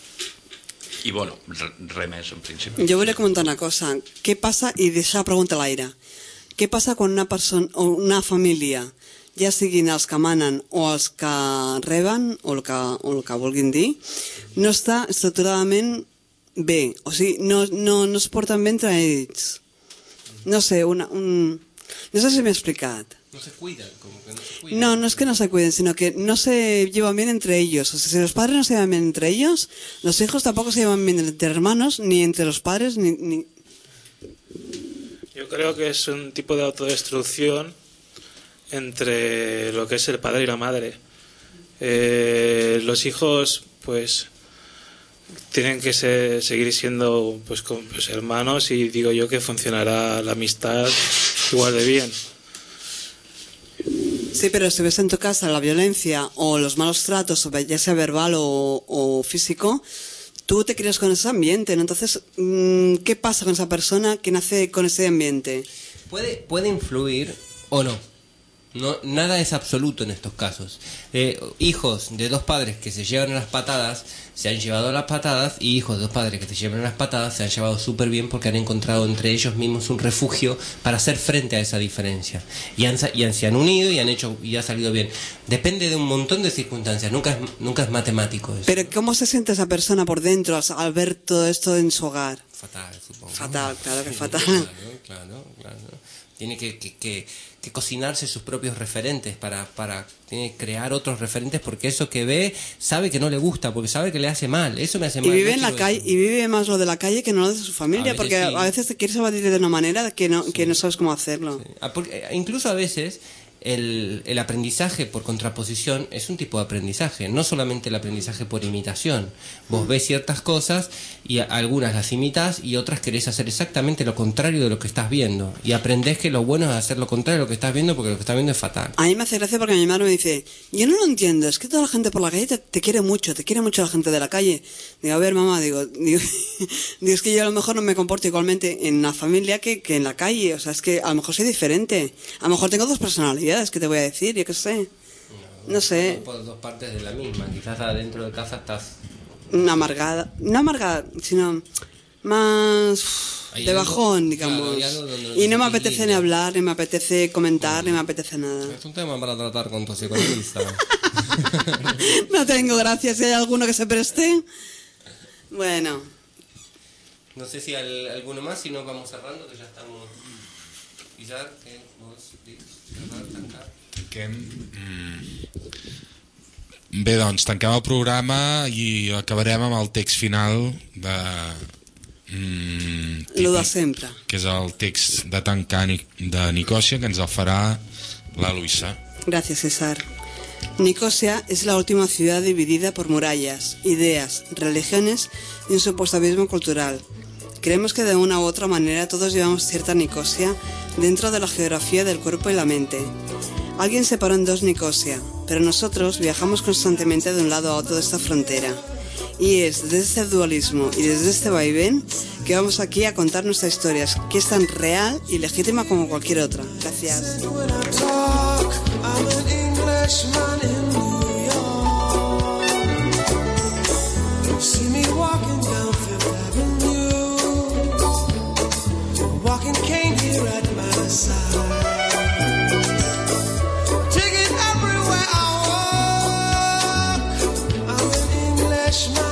I bueno, res més en principi. Jo volia comentar una cosa. Què passa, i deixar la pregunta a l'aire, Què passa quan una persona o una família, ja siguin els que manen o els que reben o el que, o el que vulguin dir, no està estructuradament bé, o sigui, no, no, no es porten bé entre ells. No sé, una, un... no sé si m'he explicat. No se cuidan, como que no se cuidan. No, no es que no se cuiden, sino que no se llevan bien entre ellos. O sea, si los padres no se llevan bien entre ellos, los hijos tampoco se llevan bien entre hermanos, ni entre los padres, ni... ni... Yo creo que es un tipo de autodestrucción entre lo que es el padre y la madre. Eh, los hijos, pues, tienen que ser, seguir siendo pues, con, pues, hermanos, y digo yo que funcionará la amistad igual de bien. Sí, pero si ves en tu casa la violencia o los malos tratos, ya sea verbal o, o físico, tú te crías con ese ambiente, ¿no? Entonces, ¿qué pasa con esa persona que nace con ese ambiente? Puede, puede influir o no. No, nada es absoluto en estos casos. Eh, hijos de dos padres que se llevan a las patadas se han llevado a las patadas, y hijos de dos padres que se llevan a las patadas se han llevado súper bien porque han encontrado entre ellos mismos un refugio para hacer frente a esa diferencia. Y, han, y han, se han unido y han hecho y ha salido bien. Depende de un montón de circunstancias, nunca es, nunca es matemático eso. Pero ¿cómo se siente esa persona por dentro al, al ver todo esto en su hogar? Fatal, supongo. Fatal, claro que Sí, fatal. Claro, claro, claro. Tiene que, que, que, que cocinarse sus propios referentes para, para tiene que crear otros referentes, porque eso que ve sabe que no le gusta, porque sabe que le hace mal. Eso me hace Y mal. vive no en la quiero calle, eso. y vive más lo de la calle que no lo de su familia, A veces porque sí. a veces te quieres evadir de una manera que no, que no sabes cómo hacerlo. Ah, porque, eh, incluso a veces el, el aprendizaje por contraposición es un tipo de aprendizaje, no solamente el aprendizaje por imitación. Vos ves ciertas cosas y a- algunas las imitas y otras querés hacer exactamente lo contrario de lo que estás viendo, y aprendés que lo bueno es hacer lo contrario de lo que estás viendo, porque lo que estás viendo es fatal. A mí me hace gracia porque mi madre me dice, yo no lo entiendo, es que toda la gente por la calle te, te quiere mucho, te quiere mucho la gente de la calle. Digo, a ver, mamá, digo, digo, digo, es que yo a lo mejor no me comporto igualmente en la familia que, que en la calle, o sea, es que a lo mejor soy diferente, a lo mejor tengo dos personalidades, que te voy a decir, yo qué sé, no sé, Por dos partes de la misma, quizás adentro de casa estás... una amargada, no amargada, sino más Hay de algo- bajón, claro, digamos, hay algo donde no y no se me apetece equilibra. ni hablar, ni me apetece comentar, ni me apetece nada. Es un tema para tratar con tu psicoanalista. No tengo, gracias. Si hay alguno que se preste. Bueno. No sé si hay alguno más, si no vamos cerrando, que ya estamos... Pilar, ¿qué vos dius? Cerrar, tancar? Tanquem... Mm. Bé, doncs, tanquem el programa i acabarem amb el text final de... Mm, Lo de sempre. que és el text de tancar Ni- de Nicòsia, que ens el farà la Luisa. Gracias, César. Nicosia es la última ciudad dividida por murallas, ideas, religiones y un supuesto abismo cultural. Creemos que de una u otra manera todos llevamos cierta Nicosia dentro de la geografía del cuerpo y la mente. Alguien separó en dos Nicosia, pero nosotros viajamos constantemente de un lado a otro de esta frontera. Y es desde este dualismo y desde este vaivén que vamos aquí a contar nuestra historia, que es tan real y legítima como cualquier otra. Gracias. talk, I'm an Englishman in New York. See me walking down Fifth Avenue, walking cane here at my side. Take it everywhere I walk. I'm an Englishman.